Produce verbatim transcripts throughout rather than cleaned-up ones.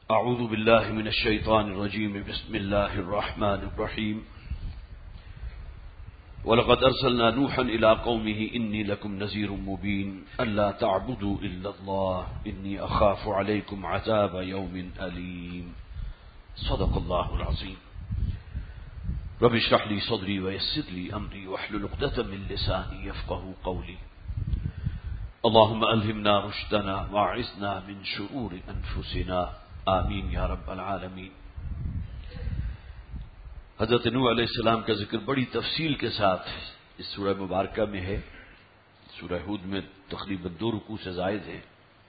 اعوذ باللہ من الشیطان الرجیم بسم اللہ الرحمن الرحیم وَلَقَدْ أَرْسَلْنَا نُوحًا إِلَىٰ قَوْمِهِ إِنِّي لَكُمْ نَذِيرٌ مُّبِينٌ أَلَّا تَعْبُدُوا إِلَّا اللَّهَ إِنِّي أَخَافُ عَلَيْكُمْ عَذَابَ يَوْمٍ أَلِيمٍ صدق اللہ العظیم رب اشرح لي صدری ويسر لي أمري واحلل عقدة من لساني يفقهوا قولي اللهم ألهمنا رشدنا واعصمنا من شرور أنفسنا آمین یا رب العالمین۔ حضرت نوح علیہ السلام کا ذکر بڑی تفصیل کے ساتھ اس سورہ مبارکہ میں ہے۔ سورہ ہود میں تقریباً دو رکوع سے زائد ہے۔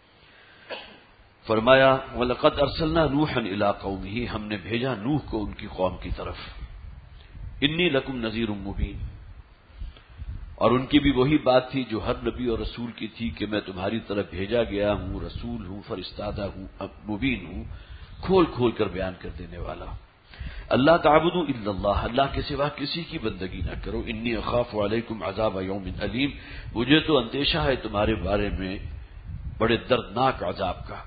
فرمایا وَلَقَدْ أَرْسَلْنَا نُوحًا إِلَىٰ قَوْمِهِ، ہم نے بھیجا نوح کو ان کی قوم کی طرف۔ إِنِّي لَكُمْ نَذِيرٌ مُّبِينٌ، اور ان کی بھی وہی بات تھی جو ہر نبی اور رسول کی تھی کہ میں تمہاری طرف بھیجا گیا ہوں، رسول ہوں، فرستادہ ہوں، مبین ہوں، کھول کھول کر بیان کر دینے والا۔ اللہ تعبدوا الا اللہ، اللہ کے سوا کسی کی بندگی نہ کرو۔ انی اخاف علیکم عذاب یوم علیم، مجھے تو اندیشہ ہے تمہارے بارے میں بڑے دردناک عذاب کا۔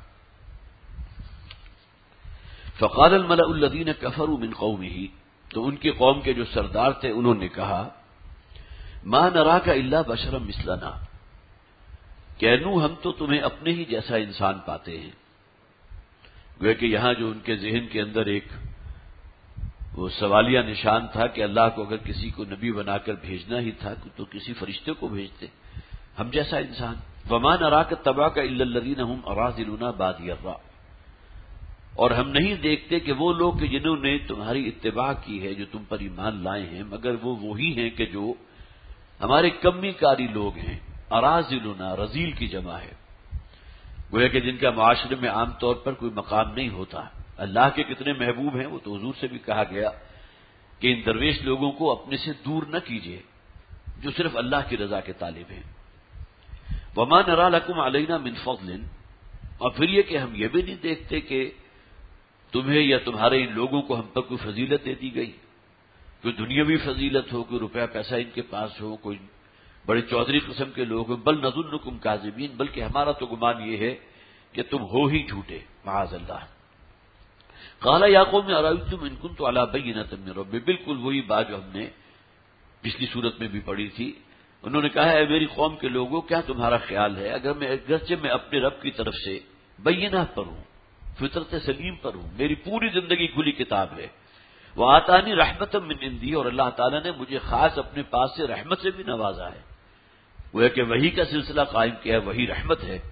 فقال الملأ الذین کفروا من قومہ، تو ان کی قوم کے جو سردار تھے انہوں نے کہا ما نراک الا بشرا مثلنا، کہ نوح ہم تو تمہیں اپنے ہی جیسا انسان پاتے ہیں۔ گویا کہ یہاں جو ان کے ذہن کے اندر ایک وہ سوالیہ نشان تھا کہ اللہ کو اگر کسی کو نبی بنا کر بھیجنا ہی تھا تو کسی فرشتے کو بھیجتے، ہم جیسا انسان۔ وما نراک اتبعک الا الذین هم اراذلنا بادی الرأی، اور ہم نہیں دیکھتے کہ وہ لوگ کہ جنہوں نے تمہاری اتباع کی ہے، جو تم پر ایمان لائے ہیں، مگر وہ وہی ہیں کہ جو ہمارے کمی کاری لوگ ہیں۔ اراذلنا رذیل کی جمع ہے، گویا کہ جن کا معاشرے میں عام طور پر کوئی مقام نہیں ہوتا۔ اللہ کے کتنے محبوب ہیں، وہ تو حضور سے بھی کہا گیا کہ ان درویش لوگوں کو اپنے سے دور نہ کیجیے جو صرف اللہ کی رضا کے طالب ہیں۔ وما نرى لكم علينا من فضل، اور پھر یہ کہ ہم یہ بھی نہیں دیکھتے کہ تمہیں یا تمہارے ان لوگوں کو ہم پر کوئی فضیلت دے دی گئی، کوئی دنیاوی فضیلت ہو، کوئی روپیہ پیسہ ان کے پاس ہو، کوئی بڑے چودھری قسم کے لوگ ہوں۔ بل نظنکم کاذبین، بلکہ ہمارا تو گمان یہ ہے کہ تم ہو ہی جھوٹے، معاذ اللہ۔ قال یا قوم ارأیتم ان کنت علی بینۃ من ربی، بالکل وہی بات جو ہم نے پچھلی صورت میں بھی پڑھی تھی۔ انہوں نے کہا ہے میری قوم کے لوگوں، کیا تمہارا خیال ہے اگر میں اگرچہ میں اپنے رب کی طرف سے بینہ پر ہوں، فطرت سلیم پر ہوں، میری پوری زندگی کھلی کتاب ہے، وآتانی رحمۃ من عندی، اور اللہ تعالیٰ نے مجھے خاص اپنے پاس سے رحمت سے بھی نوازا ہے، وہ ہے کہ وحی کا سلسلہ قائم کیا ہے، وہی رحمت ہے۔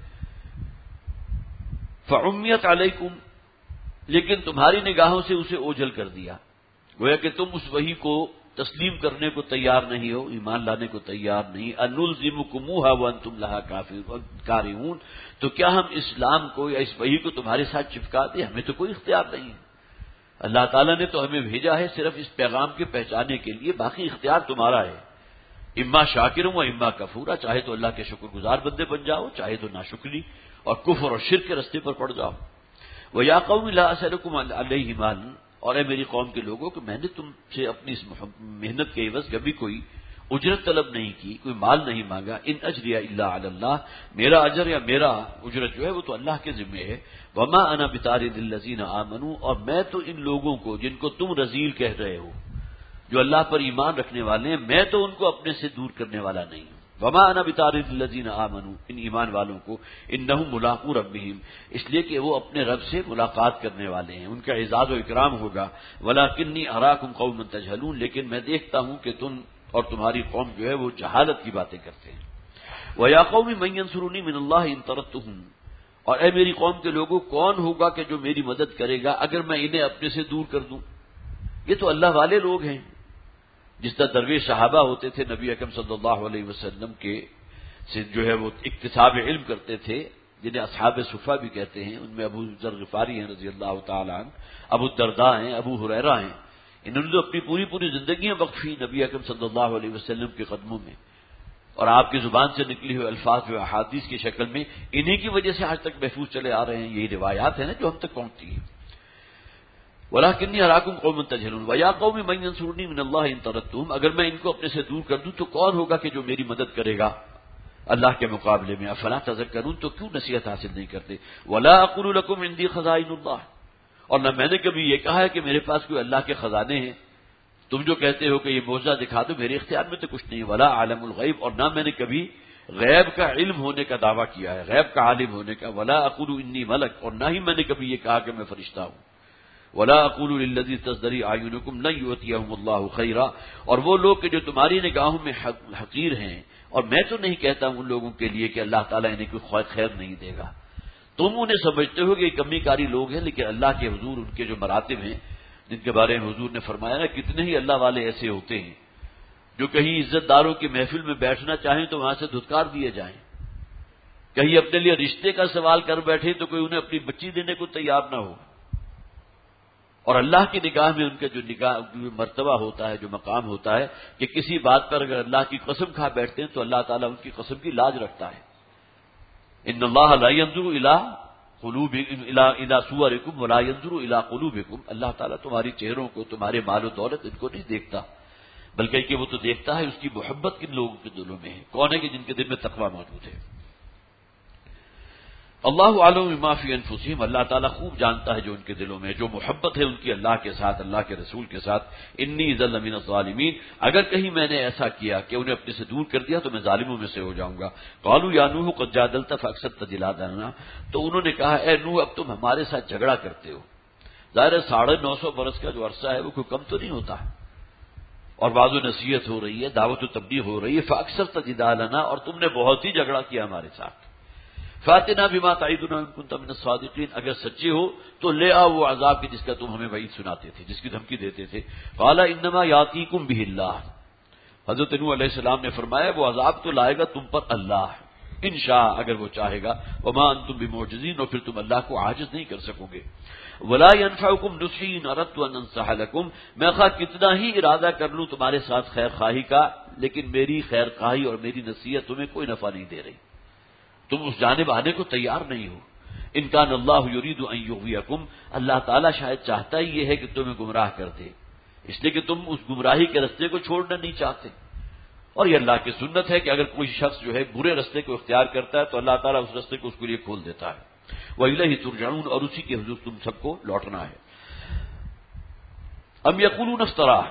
فعمیت علیکم، لیکن تمہاری نگاہوں سے اسے اوجھل کر دیا، گویا کہ تم اس وحی کو تسلیم کرنے کو تیار نہیں ہو، ایمان لانے کو تیار نہیں۔ انلزمکموہا وانتم لہا کارہون، تو کیا ہم اسلام کو یا اس وحی کو تمہارے ساتھ چپکا دیں؟ ہمیں تو کوئی اختیار نہیں ہے، اللہ تعالیٰ نے تو ہمیں بھیجا ہے صرف اس پیغام کے پہچانے کے لیے، باقی اختیار تمہارا ہے۔ اما شاکروں و اما کفورا، چاہے تو اللہ کے شکر گزار بندے بن جاؤ، چاہے تو ناشکری اور کفر اور شرک کے رستے پر پڑ جاؤ۔ وَيَا قَوْمِ لَا أَسْأَلُكُمْ عَلَيْهِ مَالًا، اور اے میری قوم کے لوگوں کہ میں نے تم سے اپنی اس محنت کے عوض کبھی کوئی اجرت طلب نہیں کی، کوئی مال نہیں مانگا۔ ان اجریہ الا علی اللہ، میرا اجر یا میرا اجرت جو ہے وہ تو اللہ کے ذمہ ہے۔ وما انا بطارد الذین آمنوا، اور میں تو ان لوگوں کو جن کو تم رذیل کہہ رہے ہو، جو اللہ پر ایمان رکھنے والے ہیں، میں تو ان کو اپنے سے دور کرنے والا نہیں ہوں۔ وما انا بطارد الذین آمنوا، ان ایمان والوں کو، انہم ملاقو ربہم، اس لیے کہ وہ اپنے رب سے ملاقات کرنے والے ہیں، ان کا اعزاز و اکرام ہوگا۔ ولکنی اراکم قوما تجہلون، لیکن میں دیکھتا ہوں کہ تم اور تمہاری قوم جو ہے وہ جہالت کی باتیں کرتے ہیں۔ وَيَا قَوْمِ مَن يَنصُرُنِي مِنَ اللَّهِ إِن طَرَدتُّهُمْ، اور اے میری قوم کے لوگوں کون ہوگا کہ جو میری مدد کرے گا اگر میں انہیں اپنے سے دور کر دوں؟ یہ تو اللہ والے لوگ ہیں، جس طرح درویش صحابہ ہوتے تھے نبی اکرم صلی اللہ علیہ وسلم کے سے جو ہے وہ اکتساب علم کرتے تھے، جنہیں اصحاب صفہ بھی کہتے ہیں۔ ان میں ابو ذر غفاری ہیں رضی اللہ تعالی عنہ، ابو الدرداء ہیں، ابو ہریرہ ہیں، انہوں نے تو اپنی پوری پوری زندگیاں وقفی نبی اکرم صلی اللہ علیہ وسلم کے قدموں میں، اور آپ کی زبان سے نکلی ہوئے الفاظ و احادیث کی شکل میں انہی کی وجہ سے آج تک محفوظ چلے آ رہے ہیں۔ یہی روایات ہیں نا جو ہم تک پہنچتی ہیں۔ وَلَٰكِنِّي أَرَاكُمْ قَوْمًا تَجْهَلُونَ وَيَا قَوْمِ مَن يَنصُرُنِي مِنَ اللَّهِ إِن طَرَدتُّهُمْ، اگر میں ان کو اپنے سے دور کر دوں تو کون ہوگا کہ جو میری مدد کرے گا اللہ کے مقابلے میں؟ افلا تذکرون، تو کیوں نصیحت حاصل نہیں کرتے؟ وَلَا أَقُولُ لَكُمْ عِندِي خَزَائِنُ اللَّهِ، اور نہ میں نے کبھی یہ کہا ہے کہ میرے پاس کوئی اللہ کے خزانے ہیں. تم جو کہتے ہو کہ یہ معجزہ دکھا دو، میرے اختیار میں تو کچھ نہیں. ولا عالم الغیب، اور نہ میں نے کبھی غیب کا علم ہونے کا دعویٰ کیا ہے، غیب کا عالم ہونے کا. ولا اقول انی ملک، اور نہ ہی میں نے کبھی یہ کہا کہ میں فرشتہ ہوں. ولا اقول للذی تزدری اعینکم لن یؤتیہم اللہ خیرا، اور وہ لوگ کہ جو تمہاری نگاہوں میں حقیر ہیں، اور میں تو نہیں کہتا ہوں ان لوگوں کے لیے کہ اللہ تعالیٰ انہیں کوئی خیر نہیں دے گا. تم انہیں سمجھتے ہو کہ یہ کمی کاری لوگ ہیں، لیکن اللہ کے حضور ان کے جو مراتب ہیں جن کے بارے میں حضور نے فرمایا نا، کتنے ہی اللہ والے ایسے ہوتے ہیں جو کہیں عزت داروں کی محفل میں بیٹھنا چاہیں تو وہاں سے دھتکار دیے جائیں، کہیں اپنے لیے رشتے کا سوال کر بیٹھے تو کوئی انہیں اپنی بچی دینے کو تیار نہ ہو. اور اللہ کی نگاہ میں ان کا جو نگاہ مرتبہ ہوتا ہے، جو مقام ہوتا ہے کہ کسی بات پر اگر اللہ کی قسم کھا بیٹھتے ہیں تو اللہ تعالیٰ ان کی قسم کی لاج رکھتا ہے. ان اللہ لا ينظر الى قلوب الى صورکم ولا ينظر الى قلوبکم، اللہ تعالیٰ تمہاری چہروں کو، تمہارے مال و دولت ان کو نہیں دیکھتا، بلکہ کہ وہ تو دیکھتا ہے اس کی محبت کن لوگوں کے دلوں میں ہے. کون ہے کہ جن کے دل میں تقوی موجود ہے. اللہ عالم بما فی انفسہم، اللہ تعالیٰ خوب جانتا ہے جو ان کے دلوں میں، جو محبت ہے ان کی اللہ کے ساتھ، اللہ کے رسول کے ساتھ. انی اذا لمن الظالمین، اگر کہیں میں نے ایسا کیا کہ انہیں اپنے سے دور کر دیا تو میں ظالموں میں سے ہو جاؤں گا. قالوا یا نوح قد جادلت فاکثرت جدالنا، تو انہوں نے کہا اے نوح اب تم ہمارے ساتھ جھگڑا کرتے ہو. ظاہر ہے ساڑھے نو سو برس کا جو عرصہ ہے وہ کوئی کم تو نہیں ہوتا ہے، اور بعض و نصیحت ہو رہی ہے، دعوت و تبلیغ ہو رہی ہے. فاکثرت جدالنا، اور تم نے بہت ہی جھگڑا کیا ہمارے ساتھ. فاتنا بما تعیدنا ان کنت من الصادقین، اگر سچے ہو تو لے آؤ وہ عذاب کی جس کا تم ہمیں وعید سناتے تھے، جس کی دھمکی دیتے تھے. قال انما یاتیکم بہ اللہ، حضرت نوح علیہ السلام نے فرمایا وہ عذاب تو لائے گا تم پر اللہ انشاء، اگر وہ چاہے گا. وما انتم بمعجزین، اور پھر تم اللہ کو عاجز نہیں کر سکو گے. ولا ينفعکم نصحی ان اردت ان انصح لکم، میں خواہ کتنا ہی ارادہ کر لوں تمہارے ساتھ خیر خواہی کا، لیکن میری خیر خواہی اور میری نصیحت تمہیں کوئی نفع نہیں دے رہی، تم اس جانب آنے کو تیار نہیں ہو. ان کان اللہ یرید ان یغویکم، اللہ تعالیٰ شاید چاہتا ہی یہ ہے کہ تمہیں گمراہ کر دے، اس لیے کہ تم اس گمراہی کے رستے کو چھوڑنا نہیں چاہتے. اور یہ اللہ کی سنت ہے کہ اگر کوئی شخص جو ہے برے رستے کو اختیار کرتا ہے تو اللہ تعالیٰ اس رستے کو اس کے لیے کھول دیتا ہے. وَإِلَيْهِ تُرْجَعُونَ، اور اسی کے حضور تم سب کو لوٹنا ہے. ام یقولون افتراہ،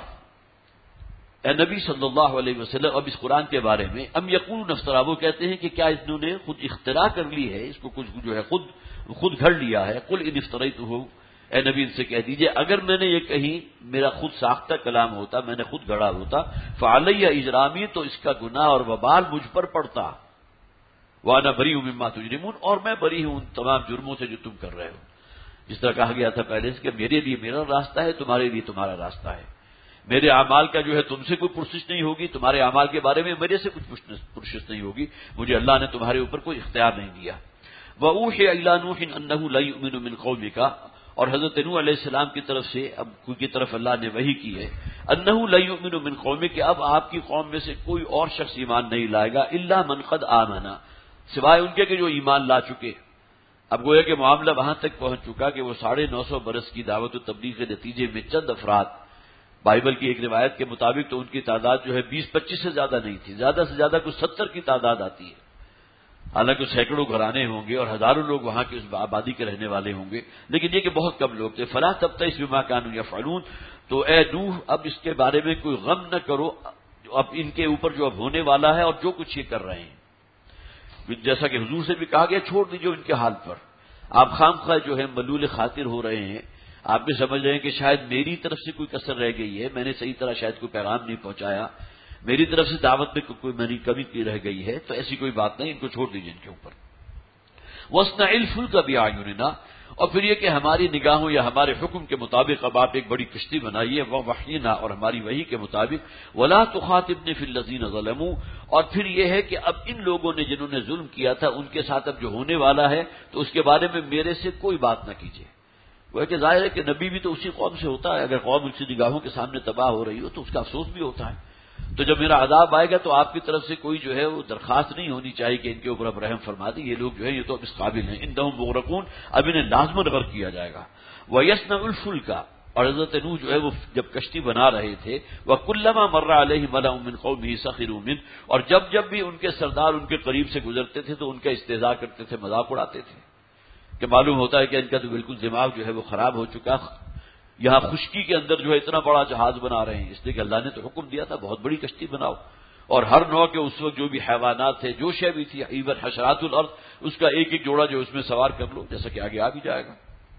اے نبی صلی اللہ علیہ وسلم اب اس قرآن کے بارے میں، ام یقولون افتراہ، وہ کہتے ہیں کہ کیا انہوں نے خود اختراع کر لی ہے، اس کو کچھ جو ہے خود خود گھڑ لیا ہے. قل ان افتریتہ، اے نبی ان سے کہہ دیجئے اگر میں نے یہ کہیں میرا خود ساختہ کلام ہوتا، میں نے خود گھڑا ہوتا، فعلی اجرامی، تو اس کا گناہ اور وبال مجھ پر پڑتا. وانا بری مما تجرمون، اور میں بری ہوں ان تمام جرموں سے جو تم کر رہے ہو. جس طرح کہا گیا تھا پہلے سے کہ میرے لیے میرا راستہ ہے، تمہارے لیے تمہارا راستہ ہے. میرے اعمال کا جو ہے تم سے کوئی پرسش نہیں ہوگی، تمہارے اعمال کے بارے میں میرے سے کچھ پرسش نہیں ہوگی. مجھے اللہ نے تمہارے اوپر کوئی اختیار نہیں دیا. وَأُوحِيَ إِلَىٰ نُوحٍ أَنَّهُ لَا يُؤْمِنُ مِنْ قَوْمِكَ، اور حضرت نوح علیہ السلام کی طرف سے اب کی طرف اللہ نے وحی کی ہے، أَنَّهُ لَا يُؤْمِنُ مِنْ قَوْمِكَ، کہ اب آپ کی قوم میں سے کوئی اور شخص ایمان نہیں لائے گا، إِلَّا مَنْ قَدْ آمَنَ، سوائے ان کے کہ جو ایمان لا چکے. اب گویا کہ معاملہ وہاں تک پہنچ چکا کہ وہ ساڑھے نو سو برس کی دعوت و تبلیغ کے نتیجے میں چند افراد، بائبل کی ایک روایت کے مطابق تو ان کی تعداد جو ہے بیس پچیس سے زیادہ نہیں تھی، زیادہ سے زیادہ کچھ ستر کی تعداد آتی ہے. حالانکہ سینکڑوں گھرانے ہوں گے اور ہزاروں لوگ وہاں کی اس آبادی کے رہنے والے ہوں گے، لیکن یہ کہ بہت کم لوگ تھے. فلا تبتئس بما كانوا يفعلون، تو اے نوح اب اس کے بارے میں کوئی غم نہ کرو اب ان کے اوپر جو اب ہونے والا ہے اور جو کچھ یہ کر رہے ہیں. جیسا کہ حضور سے بھی کہا گیا چھوڑ دیجیے ان کے حال پر، آپ خام خواہ جو ہے ملول خاطر ہو رہے ہیں، آپ بھی سمجھ رہے ہیں کہ شاید میری طرف سے کوئی کسر رہ گئی ہے، میں نے صحیح طرح شاید کوئی پیغام نہیں پہنچایا، میری طرف سے دعوت میں کوئی میری کمی کی رہ گئی ہے، تو ایسی کوئی بات نہیں، ان کو چھوڑ دیجیے ان کے اوپر. وَاصْنَعِ الْفُلْكَ بِأَعْيُنِنَا، اور پھر یہ کہ ہماری نگاہوں یا ہمارے حکم کے مطابق اب آپ ایک بڑی کشتی بنائیے، وَوَحْيِنَا، اور ہماری وحی کے مطابق، وَلَا تُخَاطِبْنِي فِي الَّذِينَ ظَلَمُوا، اور پھر یہ ہے کہ اب ان لوگوں نے جنہوں نے ظلم کیا تھا ان کے ساتھ اب جو ہونے والا ہے تو اس کے بارے میں میرے سے کوئی بات نہ کیجیے. وہ کہ ظاہر ہے کہ نبی بھی تو اسی قوم سے ہوتا ہے، اگر قوم اسی نگاہوں کے سامنے تباہ ہو رہی ہو تو اس کا افسوس بھی ہوتا ہے. تو جب میرا عذاب آئے گا تو آپ کی طرف سے کوئی جو ہے وہ درخواست نہیں ہونی چاہیے کہ ان کے اوپر اب رحم فرما دیں، یہ لوگ جو ہے یہ تو اب اس قابل ہیں، انہم مغرقون، اب انہیں لازماً غرق کیا جائے گا. وَيَصْنَعُ الْفُلْكَ، اور حضرت نوح جو ہے وہ جب کشتی بنا رہے تھے، وَكُلَّمَا مَرَّ عَلَيْهِ مَلَأٌ مِّن قَوْمِهِ سَخِرُوا مِنْهُ، اور جب جب بھی ان کے سردار ان کے قریب سے گزرتے تھے تو ان کا استہزاء کرتے تھے، مذاق اڑاتے تھے. کہ معلوم ہوتا ہے کہ ان کا تو بالکل دماغ جو ہے وہ خراب ہو چکا، یہاں خشکی کے اندر جو ہے اتنا بڑا جہاز بنا رہے ہیں، اس لیے کہ اللہ نے تو حکم دیا تھا بہت بڑی کشتی بناؤ، اور ہر نوع کے اس وقت جو بھی حیوانات تھے، جو شے بھی تھی، ایون حشرات الارض، اس کا ایک ایک جوڑا جو اس میں سوار کر لو، جیسا کہ آگے آ بھی جائے گا۔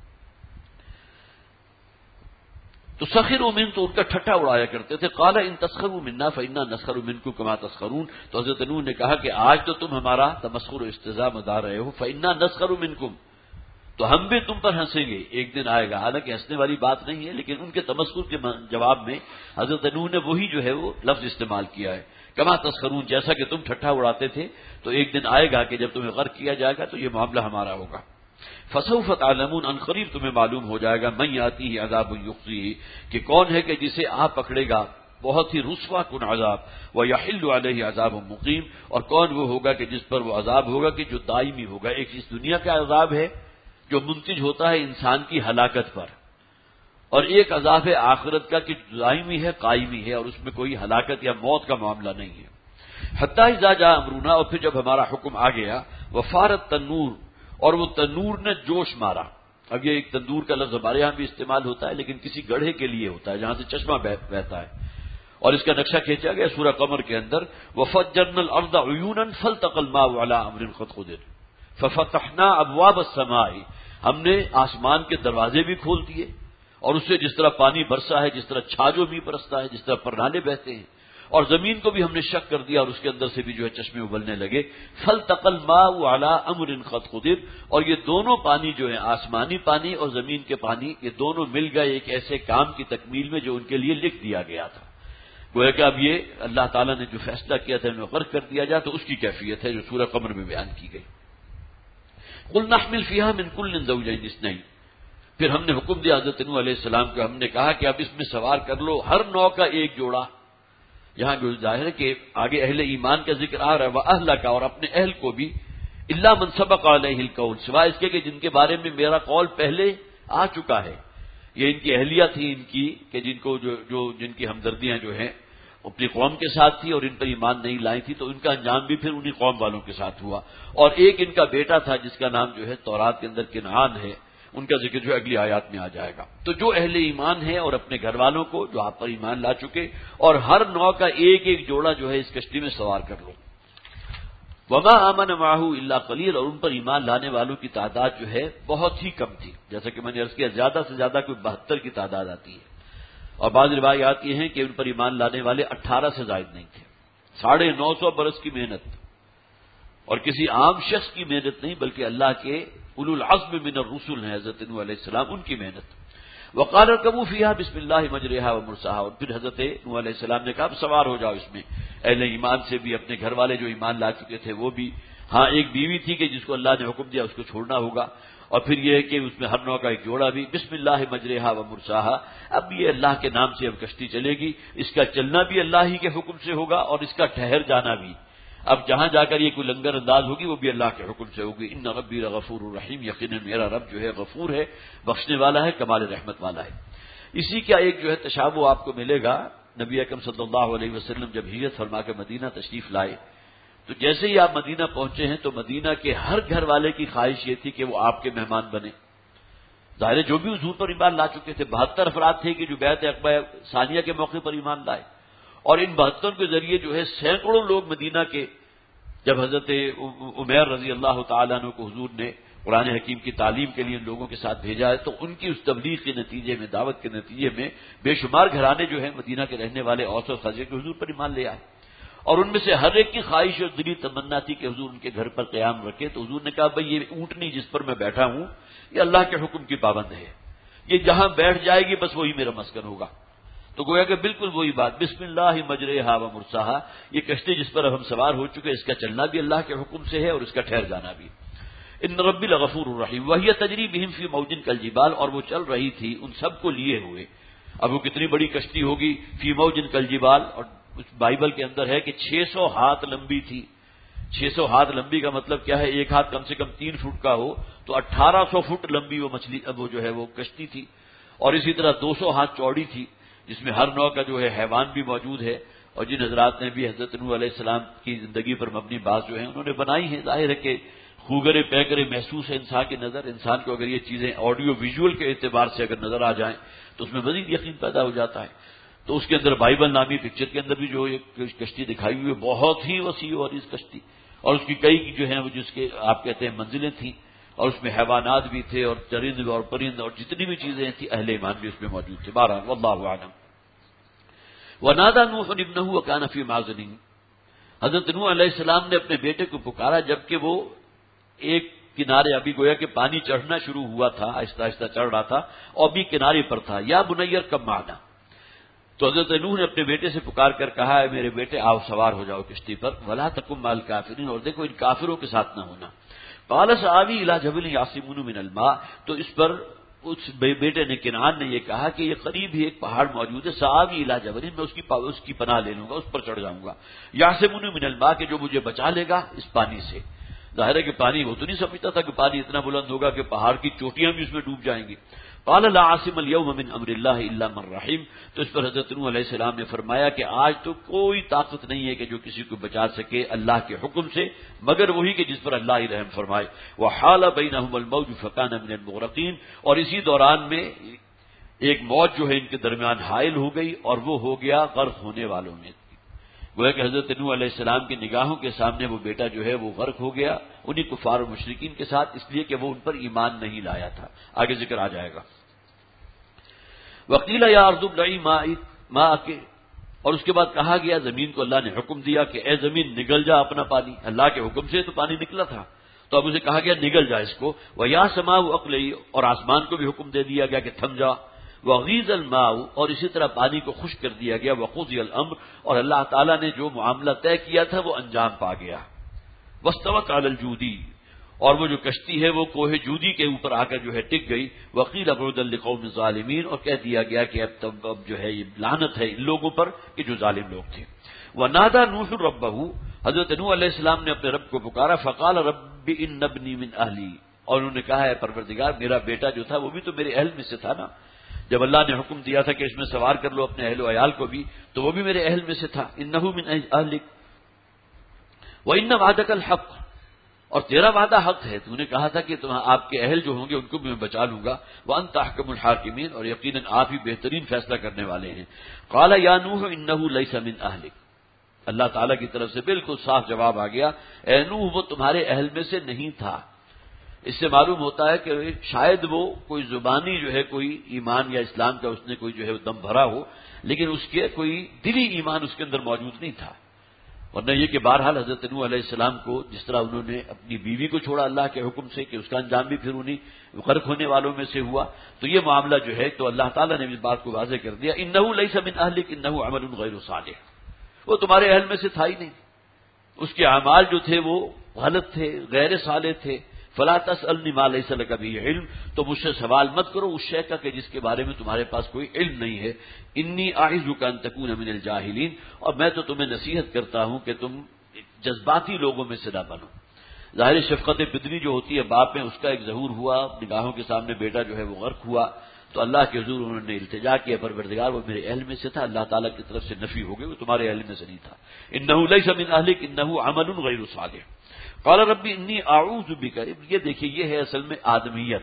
تو سخروا من، تو ان کا ٹھٹھا اڑایا کرتے تھے۔ قال ان تسخروا منا فانا نسخر منکم کما تسخرون، تو حضرت نوح نے کہا کہ آج تو تم ہمارا تمسخر و استہزاء مدار رہے ہو، فانا نسخر منکم، تو ہم بھی تم پر ہنسیں گے، ایک دن آئے گا۔ حالانکہ ہنسنے والی بات نہیں ہے، لیکن ان کے تمسخر کے جواب میں حضرت نوح نے وہی جو ہے وہ لفظ استعمال کیا ہے، کما تسخرون، جیسا کہ تم ٹھٹھا اڑاتے تھے، تو ایک دن آئے گا کہ جب تمہیں غرق کیا جائے گا تو یہ معاملہ ہمارا ہوگا۔ فسوف تعلمون، ان قریب تمہیں معلوم ہو جائے گا، من یاتیہ عذاب یخزیہ، کہ کون ہے کہ جسے آ پکڑے گا بہت ہی رسوا کن عذاب، ویحل علیہ عذاب مقیم، اور کون وہ ہوگا کہ جس پر وہ عذاب ہوگا کہ جو دائمی ہوگا۔ ایک اس دنیا کا عذاب ہے جو منتج ہوتا ہے انسان کی ہلاکت پر، اور ایک عذاب ہے آخرت کا کہ دائمی ہے، قائمی ہے، اور اس میں کوئی ہلاکت یا موت کا معاملہ نہیں ہے۔ حتی اذا جاء امرنا، اور پھر جب ہمارا حکم آ گیا، وفارت تنور، اور وہ تنور نے جوش مارا۔ اب یہ ایک تندور کا لفظ ہمارے یہاں بھی استعمال ہوتا ہے، لیکن کسی گڑھے کے لیے ہوتا ہے جہاں سے چشمہ بہتا ہے، اور اس کا نقشہ کھینچا گیا سورہ قمر کے اندر، وفجرنا الارض عیونا فالتقى الماء على امر قد قدر ففتحنا ابواب السماء، ہم نے آسمان کے دروازے بھی کھول دیے، اور اس سے جس طرح پانی برسا ہے، جس طرح چھاجو بھی برستا ہے، جس طرح پرنالے بہتے ہیں، اور زمین کو بھی ہم نے شک کر دیا اور اس کے اندر سے بھی جو ہے چشمے ابلنے لگے۔ فالتقى الماء على امر قد قدر، اور یہ دونوں پانی جو ہیں، آسمانی پانی اور زمین کے پانی، یہ دونوں مل گئے ایک ایسے کام کی تکمیل میں جو ان کے لیے لکھ دیا گیا تھا۔ گویا کہ اب یہ اللہ تعالیٰ نے جو فیصلہ کیا تھا انہیں غرق کر دیا جائے، تو اس کی کیفیت ہے جو سورہ قمر میں بیان کی گئی۔ قلنا احمل فيها من كل زوجين اثنين، پھر ہم نے حکم دیا حضرت نوح علیہ السلام کو، ہم نے کہا کہ اب اس میں سوار کر لو ہر نوع کا ایک جوڑا۔ یہاں جو ظاہر ہے کہ آگے اہل ایمان کا ذکر آ رہا ہے، وَأَهْلَكَ، اور اپنے اہل کو بھی، إِلَّا مَنْ سَبَقَ عَلَيْهِ الْقَوْلُ، سوائے اس کے کہ جن کے بارے میں میرا قول پہلے آ چکا ہے۔ یہ ان کی اہلیہ تھی ان کی کہ جن کو جو, جو جن کی ہمدردیاں جو ہیں اپنی قوم کے ساتھ تھی اور ان پر ایمان نہیں لائی تھی، تو ان کا انجام بھی پھر انہی قوم والوں کے ساتھ ہوا۔ اور ایک ان کا بیٹا تھا جس کا نام جو ہے تورات کے اندر کنعان ہے، ان کا ذکر جو اگلی آیات میں آ جائے گا۔ تو جو اہل ایمان ہے اور اپنے گھر والوں کو جو آپ پر ایمان لا چکے، اور ہر نوع کا ایک ایک جوڑا جو ہے اس کشتی میں سوار کر لو۔ وما آمن معه الا قلیل، اور ان پر ایمان لانے والوں کی تعداد جو ہے بہت ہی کم تھی، جیسا کہ میں نے عرض کیا زیادہ سے زیادہ کوئی بہتر کی تعداد آتی ہے، اور بعض روایات یہ ہیں کہ ان پر ایمان لانے والے اٹھارہ سے زائد نہیں تھے۔ ساڑھے نو سو برس کی محنت، اور کسی عام شخص کی محنت نہیں، بلکہ اللہ کے اولو العزم من الرسل ہیں حضرت نوح علیہ السلام، ان کی محنت۔ وقال اركبوا فيها بسم الله مجريها ومرساها، اور پھر حضرت نوح علیہ السلام نے کہا سوار ہو جاؤ اس میں، اہل ایمان سے بھی، اپنے گھر والے جو ایمان لا چکے تھے وہ بھی، ہاں ایک بیوی تھی کہ جس کو اللہ نے حکم دیا اس کو چھوڑنا ہوگا، اور پھر یہ ہے کہ اس میں ہر نوع کا ایک جوڑا بھی، بسم اللہ مجریہا و مرساہا، اب یہ اللہ کے نام سے اب کشتی چلے گی، اس کا چلنا بھی اللہ ہی کے حکم سے ہوگا اور اس کا ٹھہر جانا بھی، اب جہاں جا کر یہ کوئی لنگر انداز ہوگی وہ بھی اللہ کے حکم سے ہوگی۔ ان ربی غفور الرحیم، یقیناً میرا رب جو ہے غفور ہے، بخشنے والا ہے، کمال رحمت والا ہے۔ اسی کا ایک جو ہے تشابہ آپ کو ملے گا، نبی اکرم صلی اللہ علیہ وسلم جب ہجرت فرما کے مدینہ تشریف لائے، تو جیسے ہی آپ مدینہ پہنچے ہیں تو مدینہ کے ہر گھر والے کی خواہش یہ تھی کہ وہ آپ کے مہمان بنے۔ ظاہر جو بھی حضور پر ایمان لا چکے تھے، بہتر افراد تھے کہ جو بیعت عقبہ ثانیہ کے موقع پر ایمان لائے، اور ان بہتر کے ذریعے جو ہے سینکڑوں لوگ مدینہ کے، جب حضرت عمیر رضی اللہ تعالیٰ عنہ کو حضور نے قرآن حکیم کی تعلیم کے لیے ان لوگوں کے ساتھ بھیجا ہے، تو ان کی اس تبلیغ کے نتیجے میں، دعوت کے نتیجے میں بے شمار گھرانے جو ہیں مدینہ کے رہنے والے اوس اور خزرج کے حضور پر ایمان لے آئے، اور ان میں سے ہر ایک کی خواہش اور دلی تمنا تھی کہ حضور ان کے گھر پر قیام رکھے۔ تو حضور نے کہا بھئی یہ اونٹنی جس پر میں بیٹھا ہوں یہ اللہ کے حکم کی پابند ہے، یہ جہاں بیٹھ جائے گی بس وہی میرا مسکن ہوگا۔ تو گویا کہ بالکل وہی بات، بسم اللہ مجریہا و مرساہا، یہ کشتی جس پر اب ہم سوار ہو چکے، اس کا چلنا بھی اللہ کے حکم سے ہے اور اس کا ٹھہر جانا بھی۔ ان ربی لغفور الرحیم وہی تجری بہم فی موج کالجبال، اور وہ چل رہی تھی ان سب کو لیے ہوئے۔ اب وہ کتنی بڑی کشتی ہوگی، فی موج کالجبال، اور اس بائبل کے اندر ہے کہ چھ سو ہاتھ لمبی تھی۔ چھ سو ہاتھ لمبی کا مطلب کیا ہے، ایک ہاتھ کم سے کم تین فٹ کا ہو تو اٹھارہ سو فٹ لمبی وہ مچھلی اب وہ جو ہے وہ کشتی تھی، اور اسی طرح دو سو ہاتھ چوڑی تھی، جس میں ہر نوع کا جو ہے حیوان بھی موجود ہے۔ اور جن حضرات نے بھی حضرت نوح علیہ السلام کی زندگی پر مبنی بات جو ہے انہوں نے بنائی ہے، ظاہر ہے کہ خوگرے پیکرے محسوس ہے انسان کی نظر. انسان کو اگر یہ چیزیں آڈیو ویژول کے اعتبار سے اگر نظر آ جائیں تو اس میں مزید یقین پیدا ہو جاتا ہے. تو اس کے اندر بائبل نامی پکچر کے اندر بھی جو ایک کشتی دکھائی ہوئی ہے بہت ہی وسیع اور اس کشتی، اور اس کی کئی جو ہیں وہ جس کے آپ کہتے ہیں منزلیں تھیں، اور اس میں حیوانات بھی تھے اور چرند اور پرند اور جتنی بھی چیزیں تھیں اہل ایمان بھی اس میں موجود تھے. بہرحال واللہ اعلم. ونادى نوح ابنه وكان في معزل. حضرت نوح علیہ السلام نے اپنے بیٹے کو پکارا جبکہ وہ ایک کنارے، ابھی گویا کہ پانی چڑھنا شروع ہوا تھا، آہستہ آہستہ چڑھ رہا تھا اور ابھی کنارے پر تھا. یا بنیر کب معنا. تو حضرت نوح نے اپنے بیٹے سے پکار کر کہا ہے میرے بیٹے آؤ سوار ہو جاؤ کشتی پر. ولا تکن مع الکافرین، اور دیکھو ان کافروں کے ساتھ نہ ہونا. قال سآوی الی جبل یعصمونی من الماء. تو اس پر اس بیٹے نے کنعان نے یہ کہا کہ یہ قریب ہی ایک پہاڑ موجود ہے، سآوی الی جبل، میں اس کی اس کی پناہ لے لوں گا، اس پر چڑھ جاؤں گا. یعصمونی من الماء کہ جو مجھے بچا لے گا اس پانی سے. ظاہر ہے کہ پانی وہ تو نہیں سمجھتا تھا کہ پانی اتنا بلند ہوگا کہ پہاڑ کی چوٹیاں بھی اس میں ڈوب جائیں گی. قال لا عاصم اليوم من امر اللہ الا من رحم. تو اس پر حضرت نوح علیہ السلام نے فرمایا کہ آج تو کوئی طاقت نہیں ہے کہ جو کسی کو بچا سکے اللہ کے حکم سے مگر وہی کہ جس پر اللہ ہی رحم فرمائے. وحال بینہم الموج فکان من المغرقین. اور اسی دوران میں ایک موج جو ہے ان کے درمیان حائل ہو گئی اور وہ ہو گیا غرق ہونے والوں میں. گویا کہ حضرت نوح علیہ السلام کی نگاہوں کے سامنے وہ بیٹا جو ہے وہ غرق ہو گیا انہی کفار و مشرکین کے ساتھ، اس لیے کہ وہ ان پر ایمان نہیں لایا تھا. آگے ذکر آ جائے گا. وقیل یا ارض ابلعی ماءک. اور اس کے بعد کہا گیا زمین کو اللہ نے حکم دیا کہ اے زمین نگل جا اپنا پانی. اللہ کے حکم سے تو پانی نکلا تھا تو اب اسے کہا گیا نگل جا اس کو. ویا سماء اقلعی. اور آسمان کو بھی حکم دے دیا گیا کہ تھم جا. وغیض الماء. اور اسی طرح پانی کو خشک کر دیا گیا. وقضی الامر. اور اللہ تعالیٰ نے جو معاملہ طے کیا تھا وہ انجام پا گیا. واستوت علی الجودی. اور وہ جو کشتی ہے وہ کوہ جودی کے اوپر آ کر جو ہے ٹک گئی. وقیل بعدا لقوم الظالمین. اور کہہ دیا گیا کہ اب تب اب جو ہے یہ لعنت ہے ان لوگوں پر کہ جو ظالم لوگ تھے. ونادى نوح ربه. حضرت نوح علیہ السلام نے اپنے رب کو پکارا. فقال رب ان ابنی من اہلی. اور انہوں نے کہا ہے پروردگار میرا بیٹا جو تھا وہ بھی تو میرے اہل میں سے تھا نا. جب اللہ نے حکم دیا تھا کہ اس میں سوار کر لو اپنے اہل و عیال کو بھی تو وہ بھی میرے اہل میں سے تھا. انه من اہلک وان وعدک الحق. اور تیرا وعدہ حق ہے، تو نے کہا تھا کہ تم آپ کے اہل جو ہوں گے ان کو بھی میں بچا لوں گا. وانت احکم الحاکمین. اور یقیناً آپ ہی بہترین فیصلہ کرنے والے ہیں. قال یا نوح انه ليس من اهلک. اللہ تعالیٰ کی طرف سے بالکل صاف جواب آ گیا اے نوح وہ تمہارے اہل میں سے نہیں تھا. اس سے معلوم ہوتا ہے کہ شاید وہ کوئی زبانی جو ہے کوئی ایمان یا اسلام کا اس نے کوئی جو ہے دم بھرا ہو لیکن اس کے کوئی دلی ایمان اس کے اندر موجود نہیں تھا. ورنہ یہ کہ بہرحال حضرت نوح علیہ السلام کو جس طرح انہوں نے اپنی بیوی کو چھوڑا اللہ کے حکم سے کہ اس کا انجام بھی پھر انہیں غرق ہونے والوں میں سے ہوا تو یہ معاملہ جو ہے تو اللہ تعالیٰ نے اس بات کو واضح کر دیا انہ لیس من اہلک انہ عمل غیر صالح. وہ تمہارے اہل میں سے تھا ہی نہیں. اس کے اعمال جو تھے وہ غلط تھے، غیر صالح تھے. فلا تسألنی ما لیس لک بہ علم. تو مجھ سے سوال مت کرو اس شے کا کہ جس کے بارے میں تمہارے پاس کوئی علم نہیں ہے. انی اعظک ان تکون من الجاہلین. اور میں تو تمہیں نصیحت کرتا ہوں کہ تم جذباتی لوگوں میں سے نہ بنو. ظاہر شفقت بدنی جو ہوتی ہے باپ میں اس کا ایک ظہور ہوا، نگاہوں کے سامنے بیٹا جو ہے وہ غرق ہوا تو اللہ کے حضور انہوں نے التجا کیا پروردگار وہ میرے اہل میں سے تھا. اللہ تعالیٰ کی طرف سے نفی ہو گئی وہ تمہارے اہل میں سے نہیں تھا. انہ لیس من اہلک انہ عمل غیر صالح. قال ربی انی اعوذ بک. یہ دیکھیے یہ ہے اصل میں آدمیت.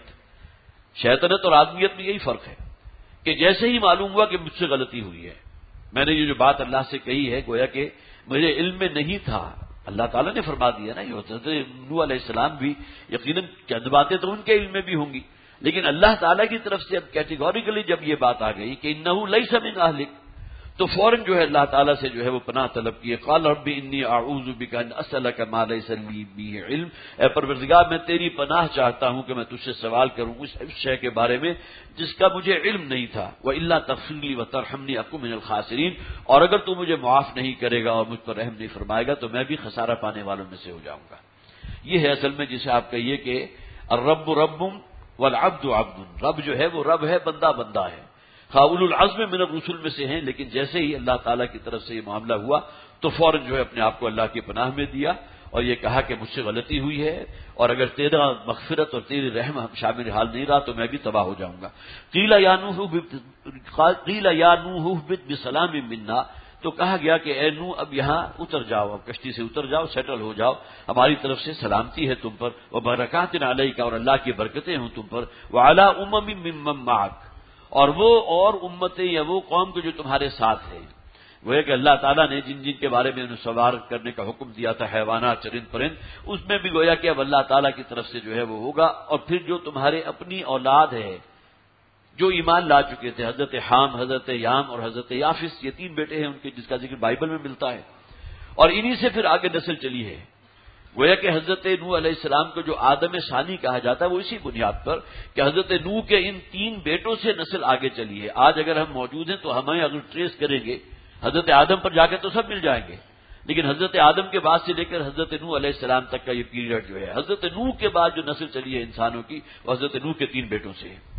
شیطنت اور آدمیت میں یہی فرق ہے کہ جیسے ہی معلوم ہوا کہ مجھ سے غلطی ہوئی ہے میں نے یہ جو بات اللہ سے کہی ہے گویا کہ مجھے علم میں نہیں تھا. اللہ تعالیٰ نے فرما دیا نا. یہ حضرت نوح علیہ السلام بھی یقیناً چند باتیں تو ان کے علم میں بھی ہوں گی لیکن اللہ تعالیٰ کی طرف سے اب کیٹیگوریکلی جب یہ بات آ گئی کہ انہ لیس من اہلک تو فوراً جو ہے اللہ تعالیٰ سے جو ہے وہ پناہ طلب کی. قال رب انی اعوذ بک ان اسألک ما لیس لی بہ علم. اے پروردگار میں تیری پناہ چاہتا ہوں کہ میں تجھ سے سوال کروں اس شے کے بارے میں جس کا مجھے علم نہیں تھا. وَإِلَّا تَغْفِرْ لِي وَتَرْحَمْنِي أَكُن مِّنَ الْخَاسِرِينَ. اور اگر تو مجھے معاف نہیں کرے گا اور مجھ پر رحم نہیں فرمائے گا تو میں بھی خسارہ پانے والوں میں سے ہو جاؤں گا. یہ ہے اصل میں جسے آپ کہیے کہ الرب رب والعبد عبد. رب جو ہے وہ رب ہے، بندہ بندہ ہے. اولو العزم من الرسل میں سے ہیں لیکن جیسے ہی اللہ تعالیٰ کی طرف سے یہ معاملہ ہوا تو فوراً جو ہے اپنے آپ کو اللہ کی پناہ میں دیا اور یہ کہا کہ مجھ سے غلطی ہوئی ہے اور اگر تیرا مغفرت اور تیری رحم شامل حال نہیں رہا تو میں بھی تباہ ہو جاؤں گا. قیل یا نوح قیل یا نوح اهبط بسلام منا. تو کہا گیا کہ اے نوح اب یہاں اتر جاؤ، اب کشتی سے اتر جاؤ، سیٹل ہو جاؤ، ہماری طرف سے سلامتی ہے تم پر، وبرکات علیک، اور اللہ کی برکتیں ہوں تم پر، وعلی امم ممن معک، اور وہ اور امتیں یا وہ قوم کے جو تمہارے ساتھ ہیں۔ وہ ہے کہ اللہ تعالیٰ نے جن جن کے بارے میں انہیں سوار کرنے کا حکم دیا تھا، حیوانات، چرند پرند، اس میں بھی گویا کہ اب اللہ تعالیٰ کی طرف سے جو ہے وہ ہوگا۔ اور پھر جو تمہارے اپنی اولاد ہے جو ایمان لا چکے تھے، حضرت حام، حضرت یام اور حضرت یافس، یہ تین بیٹے ہیں ان کے جس کا ذکر بائبل میں ملتا ہے، اور انہی سے پھر آگے نسل چلی ہے۔ گویا کہ حضرت نوح علیہ السلام کو جو آدم ثانی کہا جاتا ہے وہ اسی بنیاد پر کہ حضرت نوح کے ان تین بیٹوں سے نسل آگے چلی ہے۔ آج اگر ہم موجود ہیں تو ہمیں اگر ٹریس کریں گے حضرت آدم پر جا کے تو سب مل جائیں گے، لیکن حضرت آدم کے بعد سے لے کر حضرت نوح علیہ السلام تک کا یہ پیریڈ جو ہے، حضرت نوح کے بعد جو نسل چلی ہے انسانوں کی، وہ حضرت نوح کے تین بیٹوں سے ہے۔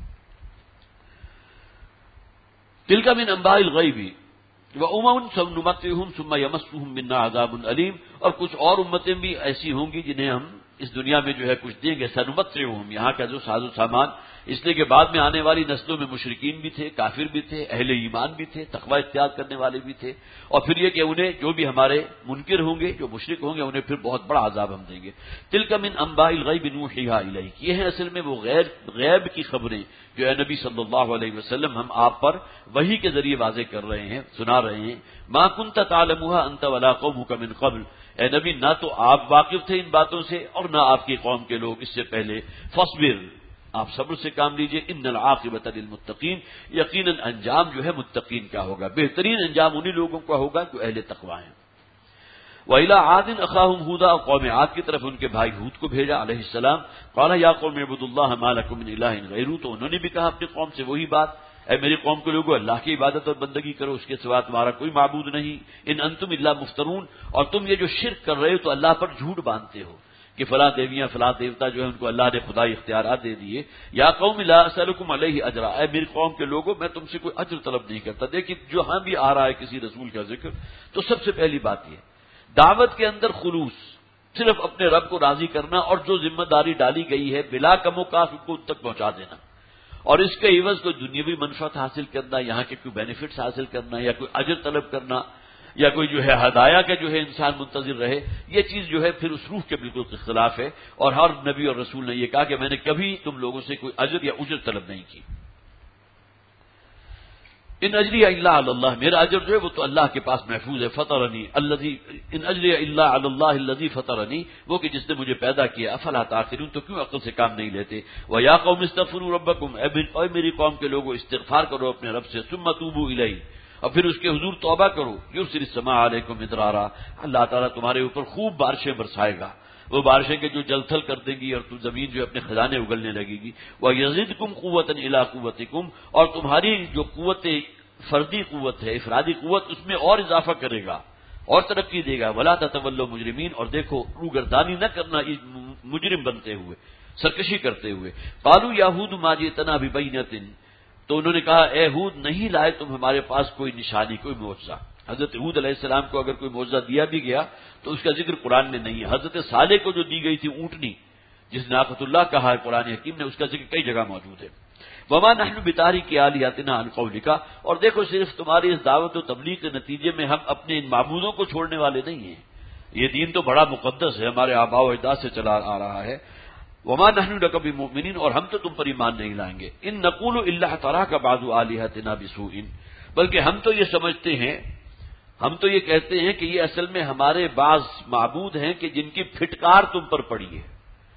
تلک من انباء الغیب وامم سنمتعہم ثم یمسہم منا عذاب علیم، اور کچھ اور امتیں بھی ایسی ہوں گی جنہیں ہم اس دنیا میں جو ہے کچھ دیں گے، سنمتعہم، یہاں کا جو ساز و سامان، اس لیے کہ بعد میں آنے والی نسلوں میں مشرکین بھی تھے، کافر بھی تھے، اہل ایمان بھی تھے، تقوی اختیار کرنے والے بھی تھے، اور پھر یہ کہ انہیں جو بھی ہمارے منکر ہوں گے، جو مشرک ہوں گے، انہیں پھر بہت بڑا عذاب ہم دیں گے۔ تلک من انباء الغیب نوحیھا الیک، یہ ہے اصل میں وہ غیر غیب کی خبریں جو اے نبی صلی اللہ علیہ وسلم ہم آپ پر وحی کے ذریعے واضح کر رہے ہیں، سنا رہے ہیں۔ ما کنت تعلمها انت ولا قومك من قبل، اے نبی نہ تو آپ واقف تھے ان باتوں سے اور نہ آپ کی قوم کے لوگ اس سے پہلے، فاصبر، آپ صبر سے کام لیجئے، ان العاقبۃ للمتقین، یقیناً انجام جو ہے متقین کا ہوگا، بہترین انجام انہی لوگوں کا ہوگا جو اہل تقوی ہیں۔ وَإِلَىٰ عَادٍ أَخَاهُمْ هُودًا، اور قوم عاد کی طرف ان کے بھائی ہود کو بھیجا علیہ السلام، قَالَ يَا قَوْمِ اعْبُدُوا اللَّهَ مَا لَكُم مِّنْ إِلَٰهٍ غَيْرُهُ، تو انہوں نے بھی کہا اپنی قوم سے وہی بات، اے میری قوم کے لوگوں، اللہ کی عبادت اور بندگی کرو، اس کے سوا تمہارا کوئی معبود نہیں، ان انتم الا مفترون، اور تم یہ جو شرک کر رہے ہو تو اللہ پر جھوٹ باندھتے ہو کہ فلاں دیویاں فلاں دیوتا جو ہے ان کو اللہ نے خدائی اختیارات دے دیے۔ یا قوم لا اسألکم علیہ اجرا، اے میری قوم کے لوگوں میں تم سے کوئی اجر طلب نہیں کرتا۔ دیکھیے جو ہاں بھی آ رہا ہے کسی رسول کا ذکر تو سب سے پہلی بات یہ دعوت کے اندر خلوص، صرف اپنے رب کو راضی کرنا، اور جو ذمہ داری ڈالی گئی ہے بلا کم و کاف کو ان تک پہنچا دینا، اور اس کے عوض کوئی دنیاوی منفعت حاصل کرنا، یہاں کے کوئی بینیفٹس حاصل کرنا، یا کوئی اجر طلب کرنا، یا کوئی جو ہے ہدایہ کا جو ہے انسان منتظر رہے، یہ چیز جو ہے پھر اس روح کے بالکل خلاف ہے۔ اور ہر نبی اور رسول نے یہ کہا کہ میں نے کبھی تم لوگوں سے کوئی اجر یا اجر طلب نہیں کی۔ ان اجری الا علی اللہ، میرا اجر جو ہے وہ تو اللہ کے پاس محفوظ ہے۔ فطرنی الذی، ان اجری الا علی اللہ الذی فطرنی، وہ کہ جس نے مجھے پیدا کیا، افلا تعقلون، تو کیوں عقل سے کام نہیں لیتے۔ ویا قوم استغفروا ربکم، اے میری قوم کے لوگوں استغفار کرو اپنے رب سے، ثم توبوا الیہ، اور پھر اس کے حضور توبہ کرو، یرسل السماء علیکم مدرارا، اللہ تعالیٰ تمہارے اوپر خوب بارشیں برسائے گا، وہ بارشیں کہ جو جل تھل کر دیں گی اور زمین جو اپنے خزانے اگلنے لگے گی۔ وَيَزِدْكُمْ قُوَّةً إِلَىٰ قُوَّتِكُمْ، اور تمہاری جو قوت فردی قوت ہے، افرادی قوت، اس میں اور اضافہ کرے گا اور ترقی دے گا۔ وَلَا تَتَوَلَّوْا مُجْرِمِينَ، اور دیکھو روگردانی نہ کرنا مجرم بنتے ہوئے، سرکشی کرتے ہوئے۔ قَالُوا يَا هُودُ مَا جِئْتَنَا بِبَيِّنَةٍ، تو انہوں نے کہا اے ہود نہیں لائے تم ہمارے پاس کوئی نشانی، کوئی معجزہ۔ حضرت ہود علیہ السلام کو اگر کوئی معجزہ دیا بھی گیا تو اس کا ذکر قرآن میں نہیں ہے۔ حضرت صالح کو جو دی گئی تھی اونٹنی، جس ناقۃ اللہ کہا ہے قرآن حکیم نے، اس کا ذکر کئی جگہ موجود ہے۔ وما نحن بتارک آلہتنا عن قولک، اور دیکھو صرف تمہاری اس دعوت و تبلیغ کے نتیجے میں ہم اپنے ان معبودوں کو چھوڑنے والے نہیں ہیں، یہ دین تو بڑا مقدس ہے، ہمارے آباء و اجداد سے چلا آ رہا ہے۔ وما نحن لک بمؤمنین، اور ہم تو تم پر ایمان نہیں لائیں گے۔ ان نقول الا تراک بعض آلہتنا بسوء، بلکہ ہم تو یہ سمجھتے ہیں، ہم تو یہ کہتے ہیں کہ یہ اصل میں ہمارے بعض معبود ہیں کہ جن کی پھٹکار تم پر پڑی ہے۔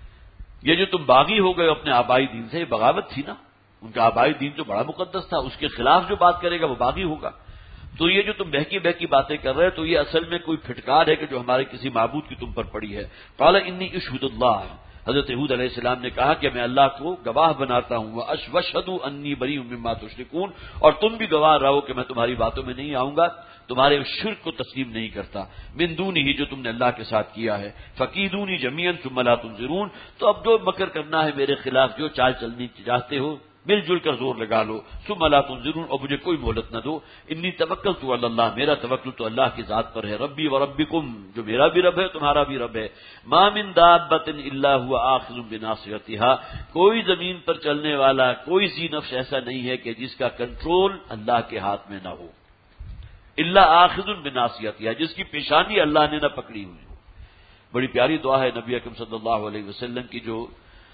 یہ جو تم باغی ہو گئے اپنے آبائی دین سے، یہ بغاوت تھی نا، ان کا آبائی دین تو بڑا مقدس تھا، اس کے خلاف جو بات کرے گا وہ باغی ہوگا۔ تو یہ جو تم بہکی بہکی باتیں کر رہے تو یہ اصل میں کوئی پھٹکار ہے کہ جو ہمارے کسی معبود کی تم پر پڑی ہے۔ قال انی اشہد اللہ، حضرت ہود علیہ السلام نے کہا کہ میں اللہ کو گواہ بناتا ہوں، واشہد انی بریء مما تشرکون، اور تم بھی گواہ رہو کہ میں تمہاری باتوں میں نہیں آؤں گا، تمہارے اس شرک کو تسلیم نہیں کرتا، من دونہ، جو تم نے اللہ کے ساتھ کیا ہے، فکیدونی جمیعا ثم لا تنظرون، تو اب جو مکر کرنا ہے میرے خلاف، جو چال چلنی چاہتے ہو، مل جل کر زور لگا لو، ثم لا تنظرون، اور مجھے کوئی مہلت نہ دو۔ انی توکلت علی اللہ، میرا توکل تو اللہ کی ذات پر ہے، ربی و ربکم، جو میرا بھی رب ہے تمہارا بھی رب ہے۔ ما من دابۃ الا هو آخذ بناصیتها، کوئی زمین پر چلنے والا کوئی ذی نفس ایسا نہیں ہے کہ جس کا کنٹرول اللہ کے ہاتھ میں نہ ہو۔ الا آخذ بناصیتها، جس کی پیشانی اللہ نے نہ پکڑی ہوئی ہو۔ بڑی پیاری دعا ہے نبی اکرم صلی اللہ علیہ وسلم کی، جو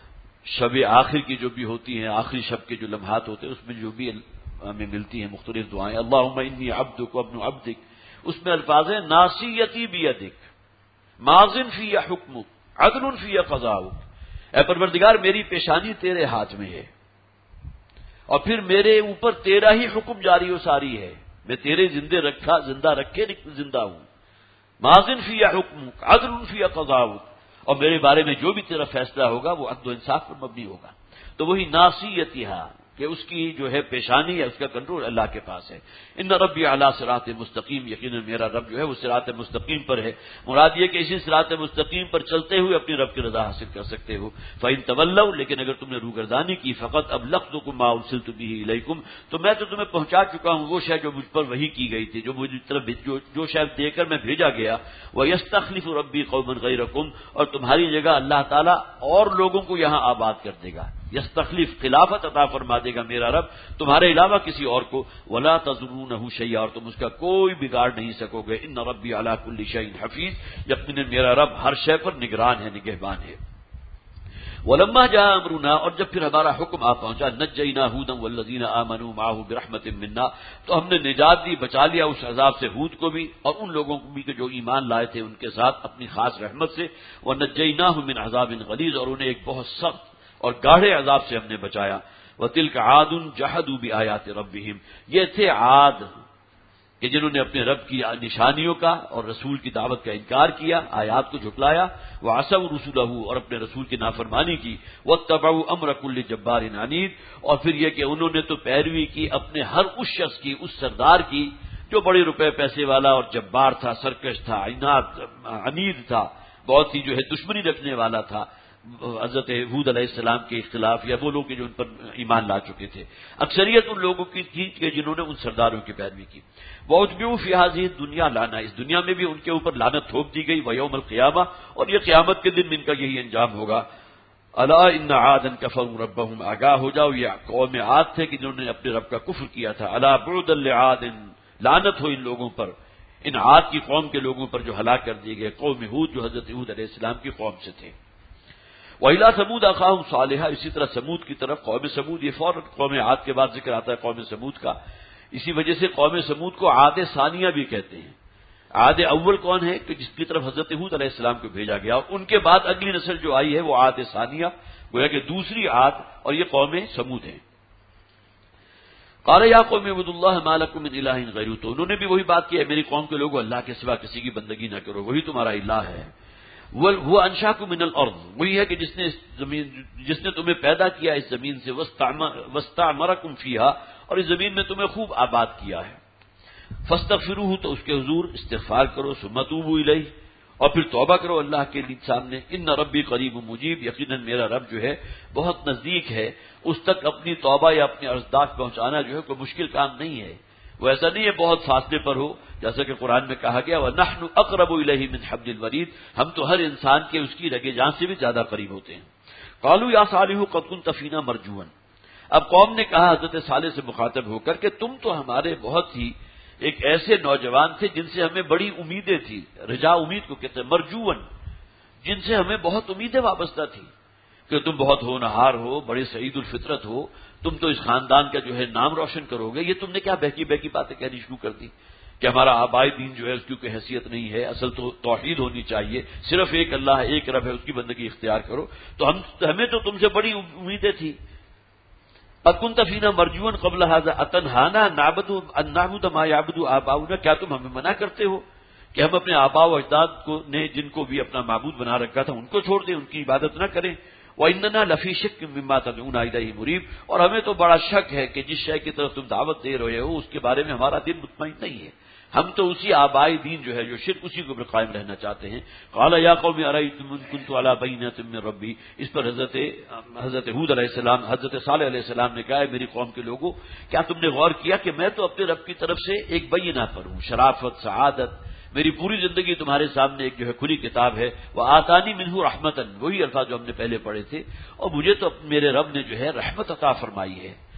شب آخر کی جو بھی ہوتی ہیں، آخری شب کے جو لمحات ہوتے ہیں، اس میں جو بھی ہمیں ملتی ہیں مختلف دعائیں، اللہم انی عبدک وابن عبدک، اس میں الفاظ ہیں ناصیتی بیدک، ماضٍ فی حکمک، عدل فی قضاؤک، اے پروردگار میری پیشانی تیرے ہاتھ میں ہے، اور پھر میرے اوپر تیرا ہی حکم جاری و ساری ہے، میں تیرے زندے رکھا زندہ رکھے زندہ ہوں، ماضٍ فی حکمک، عدل فی قضاؤک، اور میرے بارے میں جو بھی تیرا فیصلہ ہوگا وہ عدل و انصاف پر مبنی ہوگا۔ تو وہی ناصیتھا کہ اس کی جو ہے پیشانی ہے، اس کا کنٹرول اللہ کے پاس ہے۔ ان ربی علی صراط مستقیم، یقیناً میرا رب جو ہے وہ صراط مستقیم پر ہے۔ مراد یہ کہ اسی صراط مستقیم پر چلتے ہوئے اپنی رب کی رضا حاصل کر سکتے ہو۔ فإن تولوا، لیکن اگر تم نے روگردانی کی، فقط ابلغتکم ما ارسلت به الیکم، تو میں تو تمہیں پہنچا چکا ہوں وہ شے جو مجھ پر وحی کی گئی تھی، جو مجھ طرف جو, جو شے دے کر میں بھیجا گیا۔ ویستخلف ربی قوما غیرکم، اور تمہاری جگہ اللہ تعالیٰ اور لوگوں کو یہاں آباد کر دے گا۔ یستخلف، خلافت عطا فرما دے گا میرا رب تمہارے علاوہ کسی اور کو۔ ولا تضرونہ شیئا، اور تم اس کا کوئی بگاڑ نہیں سکو گے۔ ان ربی علی کل شیء حفیظ، یقیناً میرا رب ہر شے پر نگران ہے، نگہبان ہے۔ ولما جاء امرنا، اور جب پھر ہمارا حکم آ پہنچا، نجینا ہودا والذین آمنوا معه برحمت منا، تو ہم نے نجات دی، بچا لیا اس عذاب سے ہود کو بھی اور ان لوگوں کو بھی کہ جو ایمان لائے تھے ان کے ساتھ اپنی خاص رحمت سے۔ ونجیناهم من عذاب غلیظ، اور انہیں ایک بہت سخت اور گاڑھے عذاب سے ہم نے بچایا۔ وَتِلْكَ عَادٌ جَحَدُوا بِآيَاتِ رَبِّهِمْ، یہ تھے عاد کہ جنہوں نے اپنے رب کی نشانیوں کا اور رسول کی دعوت کا انکار کیا، آیات کو جھٹلایا۔ وَعَصَوْا رُسُلَهُ، اور اپنے رسول کی نافرمانی کی۔ وَاتَّبَعُوا أَمْرَ كُلِّ جَبَّارٍ عَنِيدٍ، اور پھر یہ کہ انہوں نے تو پیروی کی اپنے ہر اس شخص کی، اس سردار کی جو بڑے روپے پیسے والا اور جبار تھا، سرکش تھا، عناد عنید تھا، بہت ہی جو ہے دشمنی رکھنے والا تھا حضرت ہود علیہ السلام کے اختلاف، یا وہ لوگ کہ جو ان پر ایمان لا چکے تھے۔ اکثریت ان لوگوں کی تھی کہ جنہوں نے ان سرداروں کی پیروی کی۔ وَأُتْبِعُوا فِي هَذِهِ الدُّنْيَا لَعْنَةً، اس دنیا میں بھی ان کے اوپر لعنت تھوپ دی گئی۔ وَيَوْمَ الْقِيَامَةِ، اور یہ قیامت کے دن ان کا یہی انجام ہوگا۔ أَلَا إِنَّ عَادًا كَفَرُوا رَبَّهُمْ، آگاہ ہو جاؤ یہ قوم عاد تھے کہ جنہوں نے اپنے رب کا کفر کیا تھا۔ أَلَا بُعْدًا لِعَادٍ، لعنت ہو ان لوگوں پر، ان عاد کی قوم کے لوگوں پر جو ہلاک کر دیے گئے، قوم ہود جو حضرت ہود علیہ السلام کی قوم سے تھے۔ وَإِلَىٰ ثَمُودَ أَخَاهُمْ صَالِحًا، اسی طرح سمود کی طرف قوم سمود، یہ فوراً قوم عاد کے بعد ذکر آتا ہے قوم سمود کا، اسی وجہ سے قوم سمود کو عاد ثانیہ بھی کہتے ہیں۔ عاد اول کون ہے کہ جس کی طرف حضرت ہود علیہ السلام کو بھیجا گیا، اور ان کے بعد اگلی نسل جو آئی ہے وہ عاد ثانیہ، گویا کہ دوسری عاد، اور یہ قوم سمود ہے۔ قال یا قوم اعبدوا اللہ ما لکم من الہ غیرہ، تو انہوں نے بھی وہی بات کی ہے، میری قوم کے لوگوں اللہ کے سوا کسی کی بندگی نہ کرو، وہی تمہارا الہ ہے۔ وہ انشاکم من الارض، وہی ہے کہ جس نے زمین جس نے تمہیں پیدا کیا اس زمین سے، واستعمرکم فیہا، اور اس زمین میں تمہیں خوب آباد کیا ہے۔ فاستغفروہ، تو اس کے حضور استغفار کرو، ثم توبوا الیہ، اور پھر توبہ کرو اللہ کے لیے سامنے۔ ان ربی قریب مجیب، یقیناً میرا رب جو ہے بہت نزدیک ہے، اس تک اپنی توبہ یا اپنے ارزداد پہنچانا جو ہے کوئی مشکل کام نہیں ہے، وہ ایسا نہیں ہے بہت فاصلے پر ہو، جیسا کہ قرآن میں کہا گیا وَنَحْنُ أَقْرَبُ إِلَيْهِ مِنْ حَبْلِ الْوَرِيدِ، ہم تو ہر انسان کے اس کی رگے جان سے بھی زیادہ قریب ہوتے ہیں۔ قَالُوا يَا صَالِحُ قَدْ كُنْتَ فِينَا مَرْجُوًّا، اب قوم نے کہا حضرت صالح سے مخاطب ہو کر کہ تم تو ہمارے بہت ہی ایک ایسے نوجوان تھے جن سے ہمیں بڑی امیدیں تھی، رجا امید کو کہتے ہیں، مرجون، جن سے ہمیں بہت امیدیں وابستہ تھی کہ تم بہت ہونہار ہو، بڑے سعید الفطرت ہو، تم تو اس خاندان کا جو ہے نام روشن کرو گے، یہ تم نے کیا بہکی بہکی باتیں کہنی شروع کر دی کہ ہمارا آبائی دین جو ہے اس کی کوئی حیثیت نہیں ہے، اصل تو توحید ہونی چاہیے، صرف ایک اللہ ہے، ایک رب ہے، اس کی بندگی اختیار کرو، تو ہم ہمیں تو تم سے بڑی امیدیں تھی۔ اکنت فینا مرجون قبل هذا اتنہانا نعبد ان نعبد ما يعبد آباؤنا، کیا تم ہمیں منع کرتے ہو کہ ہم اپنے آباء و اجداد کو نے جن کو بھی اپنا معبود بنا رکھا تھا ان کو چھوڑ دیں، ان کی عبادت نہ کریں۔ وَإِنَّنَا لَفِي شَكٍّ مِّمَّا تَدْعُونَا إِلَيْهِ مُرِيبٍ، اور ہمیں تو بڑا شک ہے کہ جس شے کی طرف تم دعوت دے رہے ہو اس کے بارے میں ہمارا دل مطمئن نہیں ہے، ہم تو اسی آبائی دین جو ہے جو شرک اسی کو قائم رہنا چاہتے ہیں۔ قال یا قوم ارأیتم ان كنت علی بینۃ من ربی، اس پر حضرت حضرت ہود علیہ السلام حضرت صالح علیہ السلام نے کہا ہے میری قوم کے لوگوں، کیا تم نے غور کیا کہ میں تو اپنے رب کی طرف سے ایک بینہ پر ہوں، شرافت، سعادت، میری پوری زندگی تمہارے سامنے ایک جو ہے کھلی کتاب ہے۔ وہ آتانی منہ رحمتن، وہی الفاظ جو ہم نے پہلے پڑھے تھے، اور مجھے تو میرے رب نے جو ہے رحمت عطا فرمائی ہے،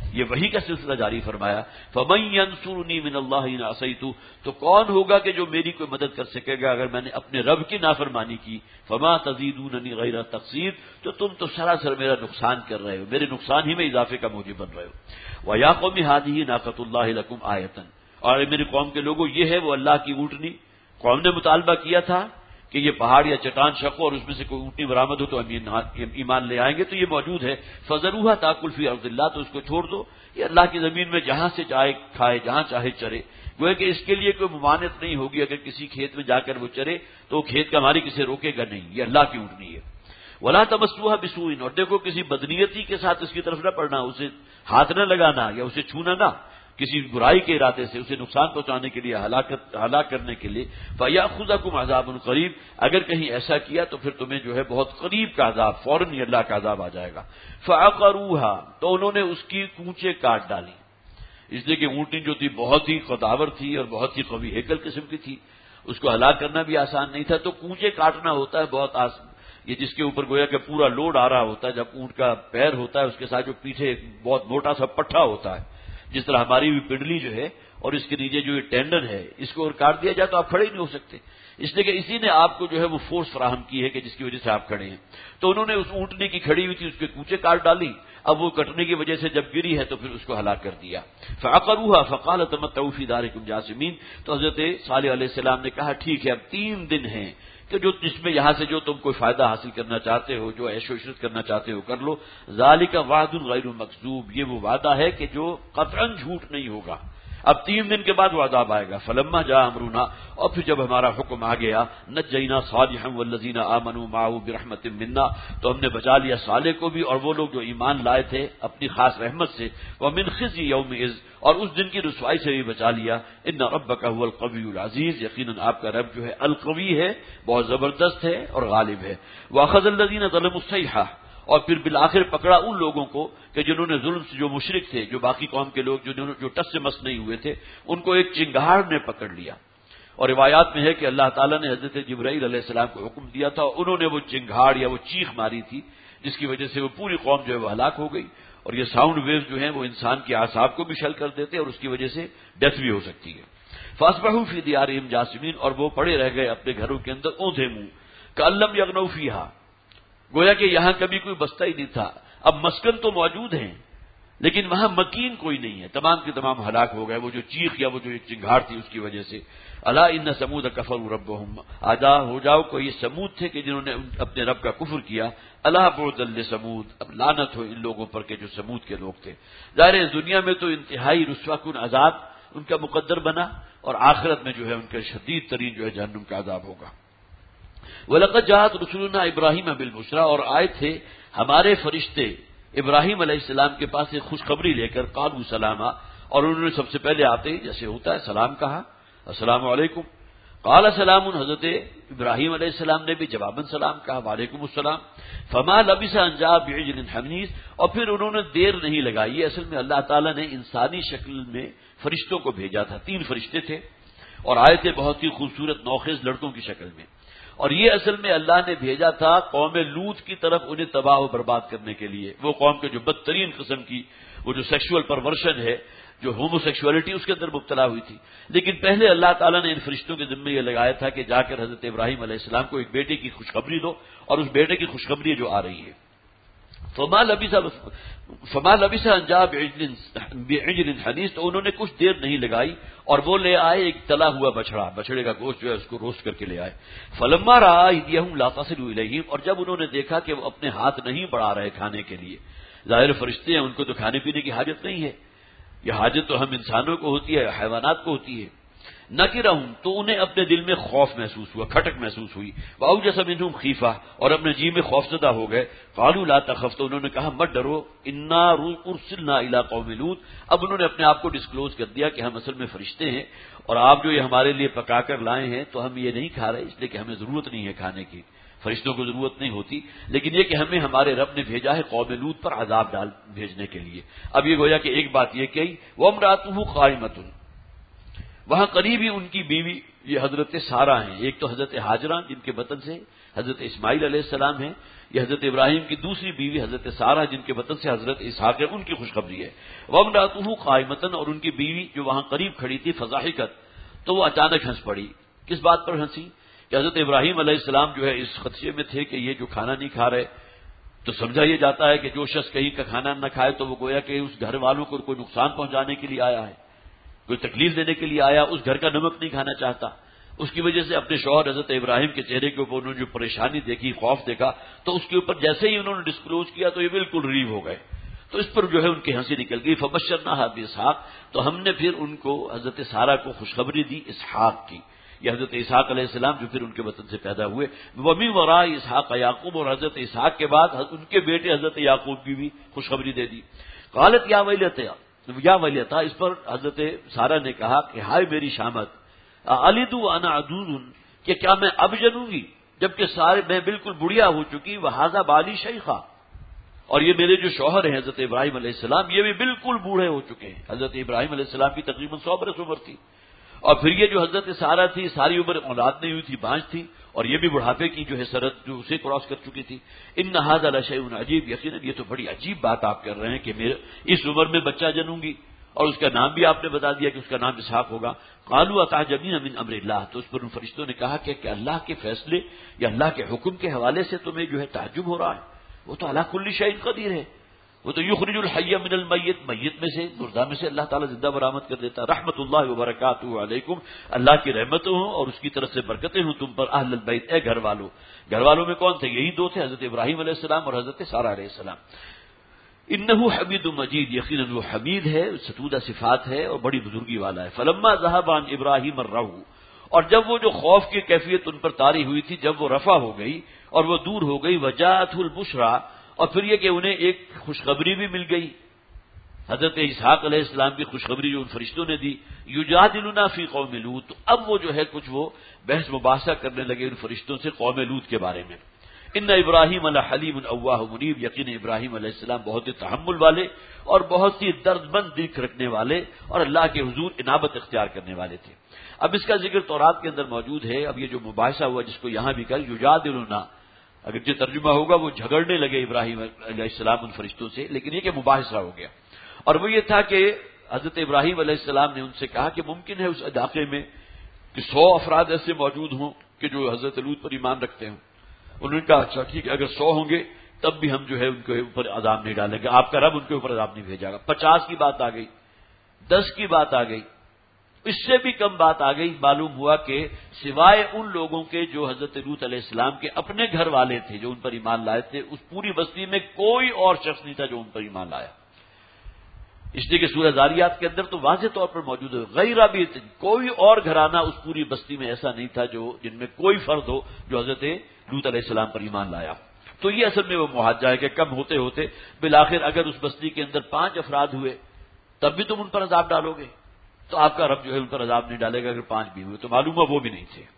یہ وحی کا سلسلہ جاری فرمایا. فَمَن يَنصُرُنِي مِنَ اللَّهِ إِنْ عَصَيْتُ، تو کون ہوگا کہ جو میری کوئی مدد کر سکے گا اگر میں نے اپنے رب کی نافرمانی کی. فَمَا تَزِيدُونَنِي غَيْرَ تَقْصِيرٍ، تو تم تو سراسر میرا نقصان کر رہے ہو، میرے نقصان ہی میں اضافے کا موجب بن رہے ہو. وَيَا قَوْمِ هَٰذِهِ نَاقَةُ اللَّهِ لَكُمْ آیَةً، اور میری قوم کے لوگوں یہ ہے وہ اللہ کی اونٹنی. قوم نے مطالبہ کیا تھا کہ یہ پہاڑ یا چٹان شقو اور اس میں سے کوئی اونٹنی برآمد ہو تو ہم ایمان لے آئیں گے، تو یہ موجود ہے. فَذَرُوهَا تَأْكُلْ فِي أَرْضِ اللَّهِ، تو اس کو چھوڑ دو، یہ اللہ کی زمین میں جہاں سے چاہے کھائے، جہاں چاہے چرے. گویا کہ اس کے لیے کوئی ممانعت نہیں ہوگی، اگر کسی کھیت میں جا کر وہ چرے تو وہ کھیت کا مالک اسے روکے گا نہیں، یہ اللہ کی اونٹنی ہے. وَلَا تَمَسُّوهَا بِسُوءٍ، اور دیکھو کسی بدنیتی کے ساتھ اس کی طرف نہ پڑنا، اسے ہاتھ نہ لگانا یا اسے چھونا نہ، کسی برائی کے ارادے سے اسے نقصان پہنچانے کے لیے، ہلاکت ہلاک کرنے کے لیے. فَيَأْخُذَكُمْ عَذَابٌ قَرِيبٌ، اگر کہیں ایسا کیا تو پھر تمہیں جو ہے بہت قریب کا عذاب، فوراً ہی اللہ کا عذاب آ جائے گا. فَعَقَرُوهَا، تو انہوں نے اس کی کونچیں کاٹ ڈالی، اس لیے کہ اونٹنی جو تھی بہت ہی قداور تھی اور بہت ہی قوی ہیکل قسم کی تھی، اس کو ہلاک کرنا بھی آسان نہیں تھا. تو کونچیں کاٹنا ہوتا ہے بہت آسان، یہ جس کے اوپر گویا کہ پورا لوڈ آ رہا ہوتا ہے. جب اونٹ کا پیر ہوتا ہے اس کے ساتھ جو پیچھے بہت موٹا سا پٹھا ہوتا ہے، جس طرح ہماری بھی پنڈلی جو ہے اور اس کے نیچے جو یہ ٹینڈن ہے، اس کو اور کاٹ دیا جائے تو آپ کھڑے ہی نہیں ہو سکتے، اس لیے کہ اسی نے آپ کو جو ہے وہ فورس فراہم کی ہے کہ جس کی وجہ سے آپ کھڑے ہیں. تو انہوں نے اس اونٹنی کی کھڑی ہوئی تھی اس کے کوچے کاٹ ڈالی، اب وہ کٹنے کی وجہ سے جب گری ہے تو پھر اس کو ہلاک کر دیا. فعقروها فقال تمتعوا في داركم جاثمين، تو حضرت صالح علیہ السلام نے کہا ٹھیک ہے اب تین دن ہیں کہ جو جس میں یہاں سے جو تم کوئی فائدہ حاصل کرنا چاہتے ہو، جو عیش و عشرت کرنا چاہتے ہو کر لو. ذالک وعد غیر مکذوب، یہ وہ وعدہ ہے کہ جو قطعاً جھوٹ نہیں ہوگا. اب تین دن کے بعد وہ عذاب آئے گا. فلما جاء امرنا، اور پھر جب ہمارا حکم آ گیا، نجینا صالحا والذین آمنوا معه برحمت منا، تو ہم نے بچا لیا صالح کو بھی اور وہ لوگ جو ایمان لائے تھے اپنی خاص رحمت سے. ومن خزي يومئذ، اور اس دن کی رسوائی سے بھی بچا لیا. ان ربک هو القوی العزیز، یقیناً آپ کا رب جو ہے القوی ہے، بہت زبردست ہے اور غالب ہے. واخذ الذین ظلموا الصیحہ، اور پھر بالآخر پکڑا ان لوگوں کو کہ جنہوں نے ظلم سے، جو مشرک تھے، جو باقی قوم کے لوگ جو جو ٹس سے مس نہیں ہوئے تھے، ان کو ایک چنگاڑ نے پکڑ لیا. اور روایات میں ہے کہ اللہ تعالیٰ نے حضرت جبرائیل علیہ السلام کو حکم دیا تھا، انہوں نے وہ چنگاڑ یا وہ چیخ ماری تھی جس کی وجہ سے وہ پوری قوم جو ہے وہ ہلاک ہو گئی. اور یہ ساؤنڈ ویوز جو ہیں وہ انسان کے اعصاب کو بھی شل کر دیتے اور اس کی وجہ سے ڈیتھ بھی ہو سکتی ہے. فاصبحوا فی دیارہم جاثمین، اور وہ پڑے رہ گئے اپنے گھروں کے اندر اوندھے منہ. کأن لم یغنوا فیہا، گویا کہ یہاں کبھی کوئی بستہ ہی نہیں تھا. اب مسکن تو موجود ہیں لیکن وہاں مکین کوئی نہیں ہے، تمام کے تمام ہلاک ہو گئے وہ جو چیخ یا وہ جو چنگھاڑ تھی اس کی وجہ سے. الا ان ثمود کفروا ربهم، آگاہ ہو جاؤ کہ یہ سمود تھے کہ جنہوں نے اپنے رب کا کفر کیا. الا بعدا لثمود، اب لعنت ہو ان لوگوں پر کہ جو سمود کے لوگ تھے. ظاہر ہے دنیا میں تو انتہائی رسوا کن عذاب ان کا مقدر بنا اور آخرت میں جو ہے ان کا شدید ترین جو ہے جہنم کا عذاب ہوگا. وَلَقَدْ جَاءَتْ رُسُلُنَا إِبْرَاهِيمَ بِالْبُشْرَىٰ، اور آئے تھے ہمارے فرشتے ابراہیم علیہ السلام کے پاس ایک خوشخبری لے کر. قالوا سلاما، اور انہوں نے سب سے پہلے آتے ہی جیسے ہوتا ہے سلام کہا، السلام علیکم. قال سلام، حضرت ابراہیم علیہ السلام نے بھی جواباً سلام کہا، وعلیکم السلام. فما لبث ان جاء بعجل حنیذ، اور پھر انہوں نے دیر نہیں لگائی. یہ اصل میں اللہ تعالیٰ نے انسانی شکل میں فرشتوں کو بھیجا تھا، تین فرشتے تھے اور آئے تھے بہت ہی خوبصورت نوخیز لڑکوں کی شکل میں. اور یہ اصل میں اللہ نے بھیجا تھا قوم لوط کی طرف انہیں تباہ و برباد کرنے کے لیے. وہ قوم کے جو بدترین قسم کی وہ جو سیکشول پرورشن ہے، جو ہومو سیکشولیٹی اس کے اندر مبتلا ہوئی تھی. لیکن پہلے اللہ تعالیٰ نے ان فرشتوں کے ذمہ یہ لگایا تھا کہ جا کر حضرت ابراہیم علیہ السلام کو ایک بیٹے کی خوشخبری دو، اور اس بیٹے کی خوشخبری جو آ رہی ہے. فما لبث فما لبث ان جاء بعجل بعجل حنیذ، تو انہوں نے کچھ دیر نہیں لگائی اور وہ لے آئے ایک تلا ہوا بچڑا، بچڑے کا گوشت جو ہے اس کو روسٹ کر کے لے آئے. فلما رأى أيديهم لا تصل إليهم، اور جب انہوں نے دیکھا کہ وہ اپنے ہاتھ نہیں بڑھا رہے کھانے کے لیے. ظاہر فرشتے ہیں، ان کو تو کھانے پینے کی حاجت نہیں ہے، یہ حاجت تو ہم انسانوں کو ہوتی ہے، حیوانات کو ہوتی ہے. نکرہم، تو انہیں اپنے دل میں خوف محسوس ہوا، کھٹک محسوس ہوئی. واوجس منہم خیفہ، اور اپنے جی میں خوف زدہ ہو گئے. قالوا لا تخف، تو انہوں نے کہا مت ڈرو. انا ارسلنا الی قوم لوط، اب انہوں نے اپنے آپ کو ڈسکلوز کر دیا کہ ہم اصل میں فرشتے ہیں اور آپ جو یہ ہمارے لیے پکا کر لائے ہیں تو ہم یہ نہیں کھا رہے اس لیے کہ ہمیں ضرورت نہیں ہے کھانے کی، فرشتوں کو ضرورت نہیں ہوتی، لیکن یہ کہ ہمیں ہمارے رب نے بھیجا ہے قوم لوط پر عذاب ڈال بھیجنے کے لیے. اب یہ گویا کہ ایک بات یہ کہی، وامرأتہ قائمۃ، وہاں قریب ہی ان کی بیوی یہ حضرت سارہ ہیں. ایک تو حضرت ہاجرہ جن کے بطن سے حضرت اسماعیل علیہ السلام ہیں، یہ حضرت ابراہیم کی دوسری بیوی حضرت سارہ جن کے وطن سے حضرت اسحاق ہے، ان کی خوشخبری ہے۔ وامرأتہ قائمۃ، اور ان کی بیوی جو وہاں قریب کھڑی تھی، فضحکت، تو وہ اچانک ہنس پڑی۔ کس بات پر ہنسی؟ کہ حضرت ابراہیم علیہ السلام جو ہے اس خدشے میں تھے کہ یہ جو کھانا نہیں کھا رہے، تو سمجھا یہ جاتا ہے کہ جو شخص کہیں کا کھانا نہ کھائے تو وہ گویا کہ اس گھر والوں کو کوئی نقصان پہنچانے کے لیے آیا ہے، کوئی تکلیف دینے کے لیے آیا، اس گھر کا نمک نہیں کھانا چاہتا۔ اس کی وجہ سے اپنے شوہر حضرت ابراہیم کے چہرے کے اوپر انہوں نے جو پریشانی دیکھی، خوف دیکھا، تو اس کے اوپر جیسے ہی انہوں نے ڈسکلوز کیا تو یہ بالکل ریلیو ہو گئے، تو اس پر جو ہے ان کی ہنسی نکل گئی۔ فبشرناہا باسحاق، تو ہم نے پھر ان کو حضرت سارہ کو خوشخبری دی اسحاق کی، یہ حضرت اسحاق علیہ السلام جو پھر ان کے وطن سے پیدا ہوئے۔ ومن وراء اسحاق یعقوب، اور حضرت اسحاق کے بعد ان کے بیٹے حضرت یعقوب کی بھی خوشخبری دے دی۔ قالت یا ویلتى یا ویلتى، اس پر حضرت سارہ نے کہا کہ ہائے میری شامت، الد وانا عجوز، کہ کیا میں اب جنوں گی جبکہ سارے میں بالکل بڑھیا ہو چکی، وہذا بالی شیخا، اور یہ میرے جو شوہر ہیں حضرت ابراہیم علیہ السلام یہ بھی بالکل بوڑھے ہو چکے ہیں۔ حضرت ابراہیم علیہ السلام کی تقریباً سو برس عمر تھی، اور پھر یہ جو حضرت سارہ تھی ساری عمر اولاد نہیں ہوئی تھی، بانج تھی، اور یہ بھی بڑھاپے کی جو ہے سرحد جو اسے کراس کر چکی تھی۔ ان ھذا لشیء عجیب، یقیناً یہ تو بڑی عجیب بات آپ کر رہے ہیں کہ میرے اس عمر میں بچہ جنوں گی، اور اس کا نام بھی آپ نے بتا دیا کہ اس کا نام اسحاق ہوگا۔ قالوا اتعجبین من امر اللہ، تو اس پر ان فرشتوں نے کہا کہ, کہ اللہ کے فیصلے یا اللہ کے حکم کے حوالے سے تمہیں جو ہے تعجب ہو رہا ہے، وہ تو علی کل شیء قدیر ہے، وہ تو یخرج الحی من المیت، میت میں سے مردہ میں سے اللہ تعالیٰ زندہ برآمد کر دیتا۔ رحمت اللہ وبرکاتہ علیکم، اللہ کی رحمتیں ہوں اور اس کی طرف سے برکتیں ہوں تم پر، اہل البیت، اے گھر والوں۔ گھر والوں میں کون تھے؟ یہی دو تھے، حضرت ابراہیم علیہ السلام اور حضرت سارہ علیہ السلام۔ انہ حمید مجید، یقیناً وہ حمید ہے، ستودہ صفات ہے اور بڑی بزرگی والا ہے۔ فلما ذهب عن ابراہیم الروع، اور جب وہ جو خوف کی کیفیت ان پر طاری ہوئی تھی جب وہ رفع ہو گئی اور وہ دور ہو گئی، وجاءته البشرى، اور پھر یہ کہ انہیں ایک خوشخبری بھی مل گئی، حضرت اسحاق علیہ السلام کی خوشخبری جو ان فرشتوں نے دی، یجادلنا فی قوم لوط، تو اب وہ جو ہے کچھ وہ بحث مباحثہ کرنے لگے ان فرشتوں سے قوم لوط کے بارے میں۔ ان ابراہیم لحلیم اواہ منیب، یقین ابراہیم علیہ السلام بہت ہی تحمل والے اور بہت ہی درد مند دل رکھنے والے اور اللہ کے حضور انابت اختیار کرنے والے تھے۔ اب اس کا ذکر تورات کے اندر موجود ہے۔ اب یہ جو مباحثہ ہوا جس کو یہاں بھی کہا یجادلنا، اگر جو ترجمہ ہوگا وہ جھگڑنے لگے ابراہیم علیہ السلام ان فرشتوں سے، لیکن یہ کہ مباحثہ ہو گیا، اور وہ یہ تھا کہ حضرت ابراہیم علیہ السلام نے ان سے کہا کہ ممکن ہے اس علاقے میں کہ سو افراد ایسے موجود ہوں کہ جو حضرت لوط پر ایمان رکھتے ہوں۔ انہوں نے کہا اچھا ٹھیک ہے، اگر سو ہوں گے تب بھی ہم جو ہے ان کے اوپر عذاب نہیں ڈالیں گے، آپ کا رب ان کے اوپر عذاب نہیں بھیجا گا۔ پچاس کی بات آ گئی، دس کی بات آ گئی، اس سے بھی کم بات آ گئی۔ معلوم ہوا کہ سوائے ان لوگوں کے جو حضرت لوط علیہ السلام کے اپنے گھر والے تھے جو ان پر ایمان لائے تھے، اس پوری بستی میں کوئی اور شخص نہیں تھا جو ان پر ایمان لایا، اس لیے کہ سورہ ذاریات کے اندر تو واضح طور پر موجود ہے، غیر بھی کوئی اور گھرانہ اس پوری بستی میں ایسا نہیں تھا جو جن میں کوئی فرد ہو جو حضرت لوط علیہ السلام پر ایمان لایا۔ تو یہ اصل میں وہ معاہدہ ہے کہ کم ہوتے ہوتے بالآخر اگر اس بستی کے اندر پانچ افراد ہوئے تب بھی تم ان پر عذاب ڈالو گے، تو آپ کا رب جو ہے ان پر عذاب نہیں ڈالے گا۔ اگر پانچ بھی ہوئے تو معلوم ہوا وہ بھی نہیں تھے۔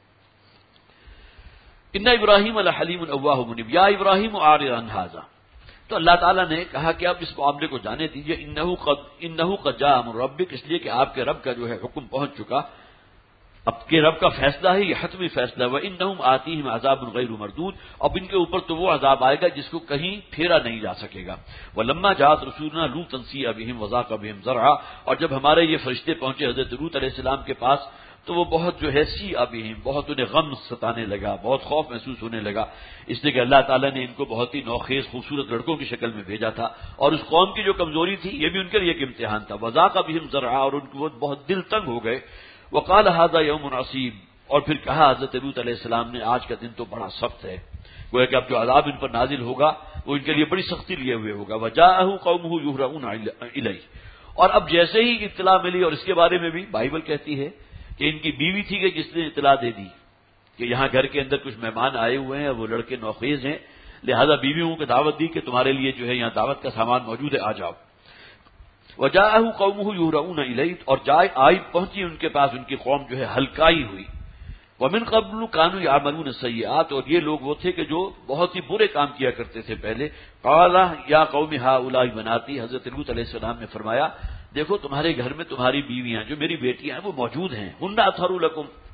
ان ابراہیم لحلیم اواہ منیب یا ابراہیم اعرض عن ھذا، تو اللہ تعالیٰ نے کہا کہ اب اس معاملے کو جانے دیجیے، انہ قد انہ قد جاء امر ربک، اس لیے کہ آپ کے رب کا جو ہے حکم پہنچ چکا، اب کے رب کا فیصلہ ہے، یہ حتمی فیصلہ ہے۔ وَإِنَّهُمْ آتِيهِمْ عَذَابٌ غَيْرُ مَرْدُودٌ، اب ان کے اوپر تو وہ عذاب آئے گا جس کو کہیں پھیرا نہیں جا سکے گا۔ وَلَمَّا جَاءَتْ رُسُولُنَا لُوطًا سِیءَ بِهِمْ وَضَاقَ بِهِمْ ذَرْعًا، اور جب ہمارے یہ فرشتے پہنچے حضرت لوط علیہ السلام کے پاس تو وہ بہت جو ہے سی ابہم، بہت انہیں غم ستانے لگا، بہت خوف محسوس ہونے لگا، اس لیے کہ اللہ تعالیٰ نے ان کو بہت ہی نوخیز خوبصورت لڑکوں کی شکل میں بھیجا تھا، اور اس قوم کی جو کمزوری تھی یہ بھی ان کے لیے ایک امتحان تھا۔ وَضَاقَ بِهِمْ ذَرْعًا، اور ان کو بہت دل تنگ ہو گئے۔ وَقَالَ هَذَا يَوْمٌ عَصِيبٌ، اور پھر کہا حضرت لوط علیہ السلام نے آج کا دن تو بڑا سخت ہے، گویا کہ اب جو عذاب ان پر نازل ہوگا وہ ان کے لیے بڑی سختی لیے ہوئے ہوگا۔ وَجَاءَهُ قَوْمُهُ يُهْرَعُونَ إِلَيْهِ، اور اب جیسے ہی اطلاع ملی، اور اس کے بارے میں بھی بائبل کہتی ہے کہ ان کی بیوی تھی کہ جس نے اطلاع دے دی کہ یہاں گھر کے اندر کچھ مہمان آئے ہوئے ہیں، وہ لڑکے نوخیز ہیں، لہذا بیویوں کو دعوت دی کہ تمہارے لیے جو ہے یہاں دعوت کا سامان موجود ہے، آ جاؤ۔ وَجَاءَهُ قَوْمُهُ يُهْرَعُونَ إِلَيْهِ، اور جائے آئی پہنچی ان کے پاس ان کی قوم جو ہے ہلکائی ہوئی۔ وَمِن قَبْلُ كَانُوا يَعْمَلُونَ السَّيِّئَاتِ، اور یہ لوگ وہ تھے کہ جو بہت ہی برے کام کیا کرتے تھے پہلے۔ قَالَ يَا قَوْمِ هَؤُلَاءِ بَنَاتِي، حضرت لوط علیہ السلام نے فرمایا دیکھو تمہارے گھر میں تمہاری بیویاں جو میری بیٹیاں ہیں وہ موجود ہیں، ہن اطہر لکم،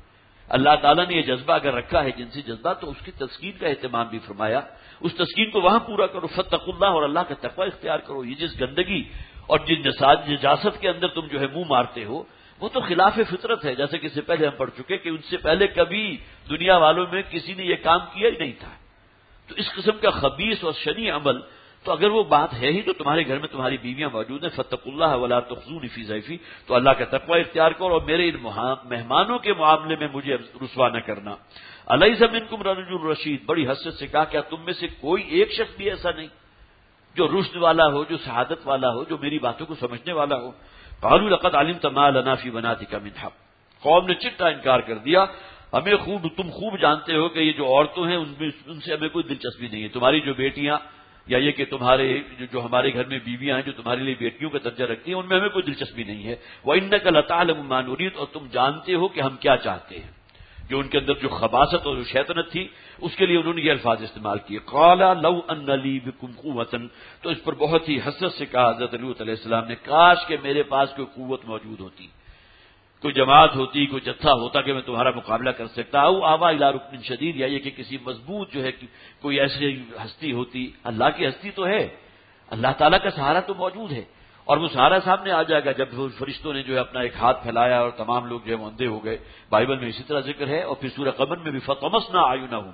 اللہ تعالیٰ نے یہ جذبہ اگر رکھا ہے جنسی جذبہ تو اس کی تسکین کا اہتمام بھی فرمایا، اس تسکین کو وہاں پورا کرو، فاتقوا اللہ، اور اللہ کا تقوی اختیار کرو۔ یہ جس گندگی اور جن نجاست کے اندر تم جو ہے منہ مارتے ہو وہ تو خلاف فطرت ہے، جیسے کہ اس سے پہلے ہم پڑھ چکے کہ ان سے پہلے کبھی دنیا والوں میں کسی نے یہ کام کیا ہی نہیں تھا۔ تو اس قسم کا خبیث اور شنیع عمل، تو اگر وہ بات ہے ہی تو تمہارے گھر میں تمہاری بیویاں موجود ہیں، فاتقوا اللہ ولا تخزونی فی ضیفی، تو اللہ کا تقوی اختیار کرو اور میرے ان مہمانوں کے معاملے میں مجھے رسوا نہ کرنا۔ الیس منکم رجل رشید، بڑی حسرت سے کہا کیا تم میں سے کوئی ایک شخص بھی ایسا نہیں جو رشد والا ہو، جو سعادت والا ہو، جو میری باتوں کو سمجھنے والا ہو؟ قالوا لقد علمت ما لنا فی بناتک من حق، قوم نے چٹا انکار کر دیا، ہمیں خوب تم خوب جانتے ہو کہ یہ جو عورتوں ہیں ان میں ان سے ہمیں کوئی دلچسپی نہیں ہے، تمہاری جو بیٹیاں یا یہ کہ تمہارے جو, جو ہمارے گھر میں بیویاں ہیں جو تمہارے لیے بیٹیوں کا درجہ رکھتی ہیں ان میں ہمیں کوئی دلچسپی نہیں ہے۔ وَإِنَّكَ لَتَعْلَمُ مَا نُرِيدُ، اور تم جانتے ہو کہ ہم کیا چاہتے ہیں۔ جو ان کے اندر جو خباثت اور جو شیطنت تھی اس کے لیے انہوں نے یہ الفاظ استعمال کیے، قَالَ لَوْ أَنَّ لِي بِكُمْ قُوَّةً، تو اس پر بہت ہی حسرت سے کہا حضرت لوط علیہ السلام نے، کاش کہ میرے پاس کوئی قوت موجود ہوتی، کوئی جماعت ہوتی، کوئی جتھا ہوتا کہ میں تمہارا مقابلہ کر سکتا، او آوا الی رکن شدید، یا یہ کہ کسی مضبوط جو ہے کوئی ایسی ہستی ہوتی۔ اللہ کی ہستی تو ہے، اللہ تعالیٰ کا سہارا تو موجود ہے، اور وہ سہارا سامنے آ جائے گا جب فرشتوں نے جو ہے اپنا ایک ہاتھ پھیلایا اور تمام لوگ جو ہے اندھے ہو گئے۔ بائبل میں اسی طرح ذکر ہے، اور پھر سورہ قمر میں بھی فطمسنا اعینہم،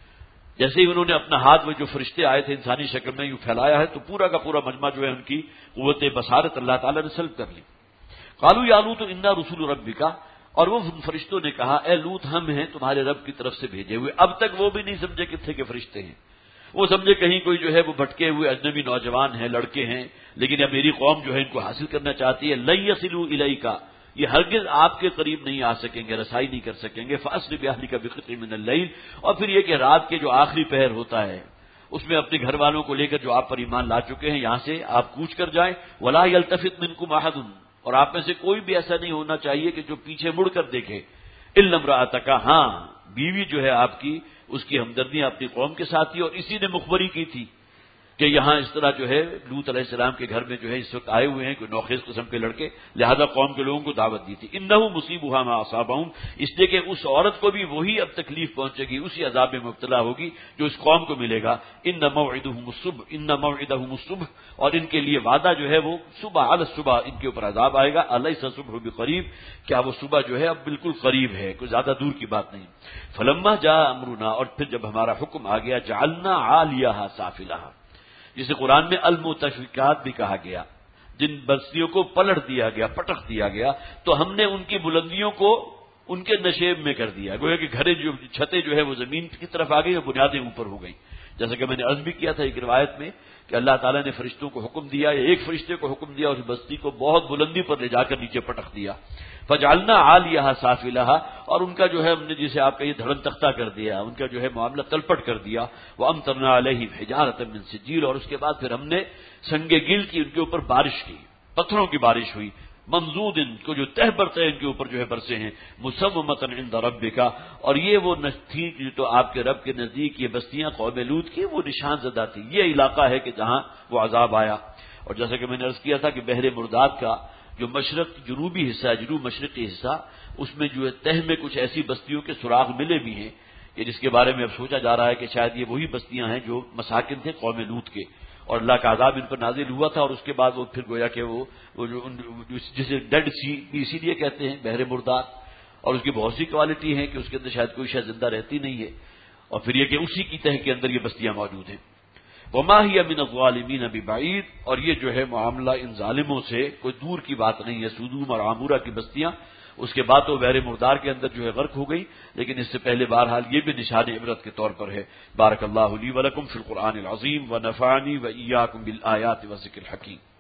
جیسے ہی انہوں نے اپنا ہاتھ میں جو فرشتے آئے تھے انسانی شکل میں یوں پھیلایا ہے تو پورا کا پورا مجمع جو ہے ان کی قوت بصارت اللہ تعالیٰ نے سلب کر لی۔ قالوا یا لوط انا رسول ربک، اور وہ فرشتوں نے کہا اے لوط ہم ہیں تمہارے رب کی طرف سے بھیجے ہوئے۔ اب تک وہ بھی نہیں سمجھے کہ تھے کہ فرشتے ہیں، وہ سمجھے کہیں کوئی جو ہے وہ بھٹکے ہوئے اجنبی نوجوان ہیں، لڑکے ہیں، لیکن اب میری قوم جو ہے ان کو حاصل کرنا چاہتی ہے۔ لن یصلوا الیک، یہ ہرگز آپ کے قریب نہیں آ سکیں گے، رسائی نہیں کر سکیں گے۔ فاسر باہلک بقطع من اللیل، اور پھر یہ کہ رات کے جو آخری پہر ہوتا ہے اس میں اپنے گھر والوں کو لے کر جو آپ پر ایمان لا چکے ہیں یہاں سے آپ کوچ کر جائیں۔ ولا یلتفت منکم احد، اور آپ میں سے کوئی بھی ایسا نہیں ہونا چاہیے کہ جو پیچھے مڑ کر دیکھے۔ الا امرأتک، ہاں بیوی جو ہے آپ کی اس کی ہمدردیاں اپنی قوم کے ساتھ تھی، اور اسی نے مخبری کی تھی کہ یہاں اس طرح جو ہے لوط علیہ السلام کے گھر میں جو ہے اس وقت آئے ہوئے ہیں کوئی نوخیز قسم کے لڑکے، لہذا قوم کے لوگوں کو دعوت دی تھی۔ انہ مصیبھا ما اصابہم، اس لیے کہ اس عورت کو بھی وہی اب تکلیف پہنچے گی، اسی عذاب میں مبتلا ہوگی جو اس قوم کو ملے گا۔ ان موعدہم الصبح، ان موعدہم الصبح، اور ان کے لیے وعدہ جو ہے وہ صبح، علی الصبح ان کے اوپر عذاب آئے گا۔ الیس الصبح بقریب، کیا وہ صبح جو ہے اب بالکل قریب ہے، کوئی زیادہ دور کی بات نہیں۔ فلما جاء امرنا، اور پھر جب ہمارا حکم آ گیا، جعلنا عالیہا سافلہا، جسے قرآن میں المتفقات بھی کہا گیا، جن بستیوں کو پلٹ دیا گیا، پٹخ دیا گیا، تو ہم نے ان کی بلندیوں کو ان کے نشیب میں کر دیا، گویا کہ گھریں جو چھتیں جو ہے وہ زمین کی طرف آ گئی اور بنیادیں اوپر ہو گئیں۔ جیسا کہ میں نے عرض بھی کیا تھا ایک روایت میں کہ اللہ تعالیٰ نے فرشتوں کو حکم دیا، یا ایک فرشتے کو حکم دیا، اس بستی کو بہت بلندی پر لے جا کر نیچے پٹخ دیا۔ فجعلنا عالیہا سافلہا، اور ان کا جو ہے ہم نے جسے آپ کا یہ دھڑن تختہ کر دیا، ان کا جو ہے معاملہ تلپٹ کر دیا۔ وامطرنا علیہم حجارۃ من سجیل، اور اس کے بعد پھر ہم نے سنگ گل کی ان کے اوپر بارش کی، پتھروں کی بارش ہوئی، منضود، ان کو جو تہ برتے ان کے اوپر جو ہے برسے ہیں، مسومۃ عند ربک، اور یہ وہ تھی جو تو آپ کے رب کے نزدیک یہ بستیاں قوم لوط کی وہ نشان زدہ تھی، یہ علاقہ ہے کہ جہاں وہ عذاب آیا۔ اور جیسا کہ میں نے عرض کیا تھا کہ بحر مرداد کا جو مشرق جنوبی حصہ ہے، جنوب مشرقی حصہ، اس میں جو ہے تہ میں کچھ ایسی بستیوں کے سراغ ملے بھی ہیں کہ جس کے بارے میں اب سوچا جا رہا ہے کہ شاید یہ وہی بستیاں ہیں جو مساکن تھے قوم لوط کے، اور اللہ کا عذاب ان پر نازل ہوا تھا، اور اس کے بعد وہ پھر گویا کہ وہ, وہ جو جسے ڈیڈ سی اسی لیے کہتے ہیں بحر مرداد، اور اس کی بہت سی کوالٹی ہیں کہ اس کے اندر شاید کوئی شاید زندہ رہتی نہیں ہے، اور پھر یہ کہ اسی کی تہ کے اندر یہ بستیاں موجود ہیں۔ وما ہی من الظالمین ببعید، اور یہ جو ہے معاملہ ان ظالموں سے کوئی دور کی بات نہیں ہے۔ سدوم اور عامورہ کی بستیاں اس کے بعد تو بحر مردار کے اندر جو ہے غرق ہو گئی، لیکن اس سے پہلے بہرحال یہ بھی نشان عبرت کے طور پر ہے۔ بارک اللہ لی ولکم فی القرآن العظیم ونفعنی وإیاکم بالآیات والذکر الحکیم۔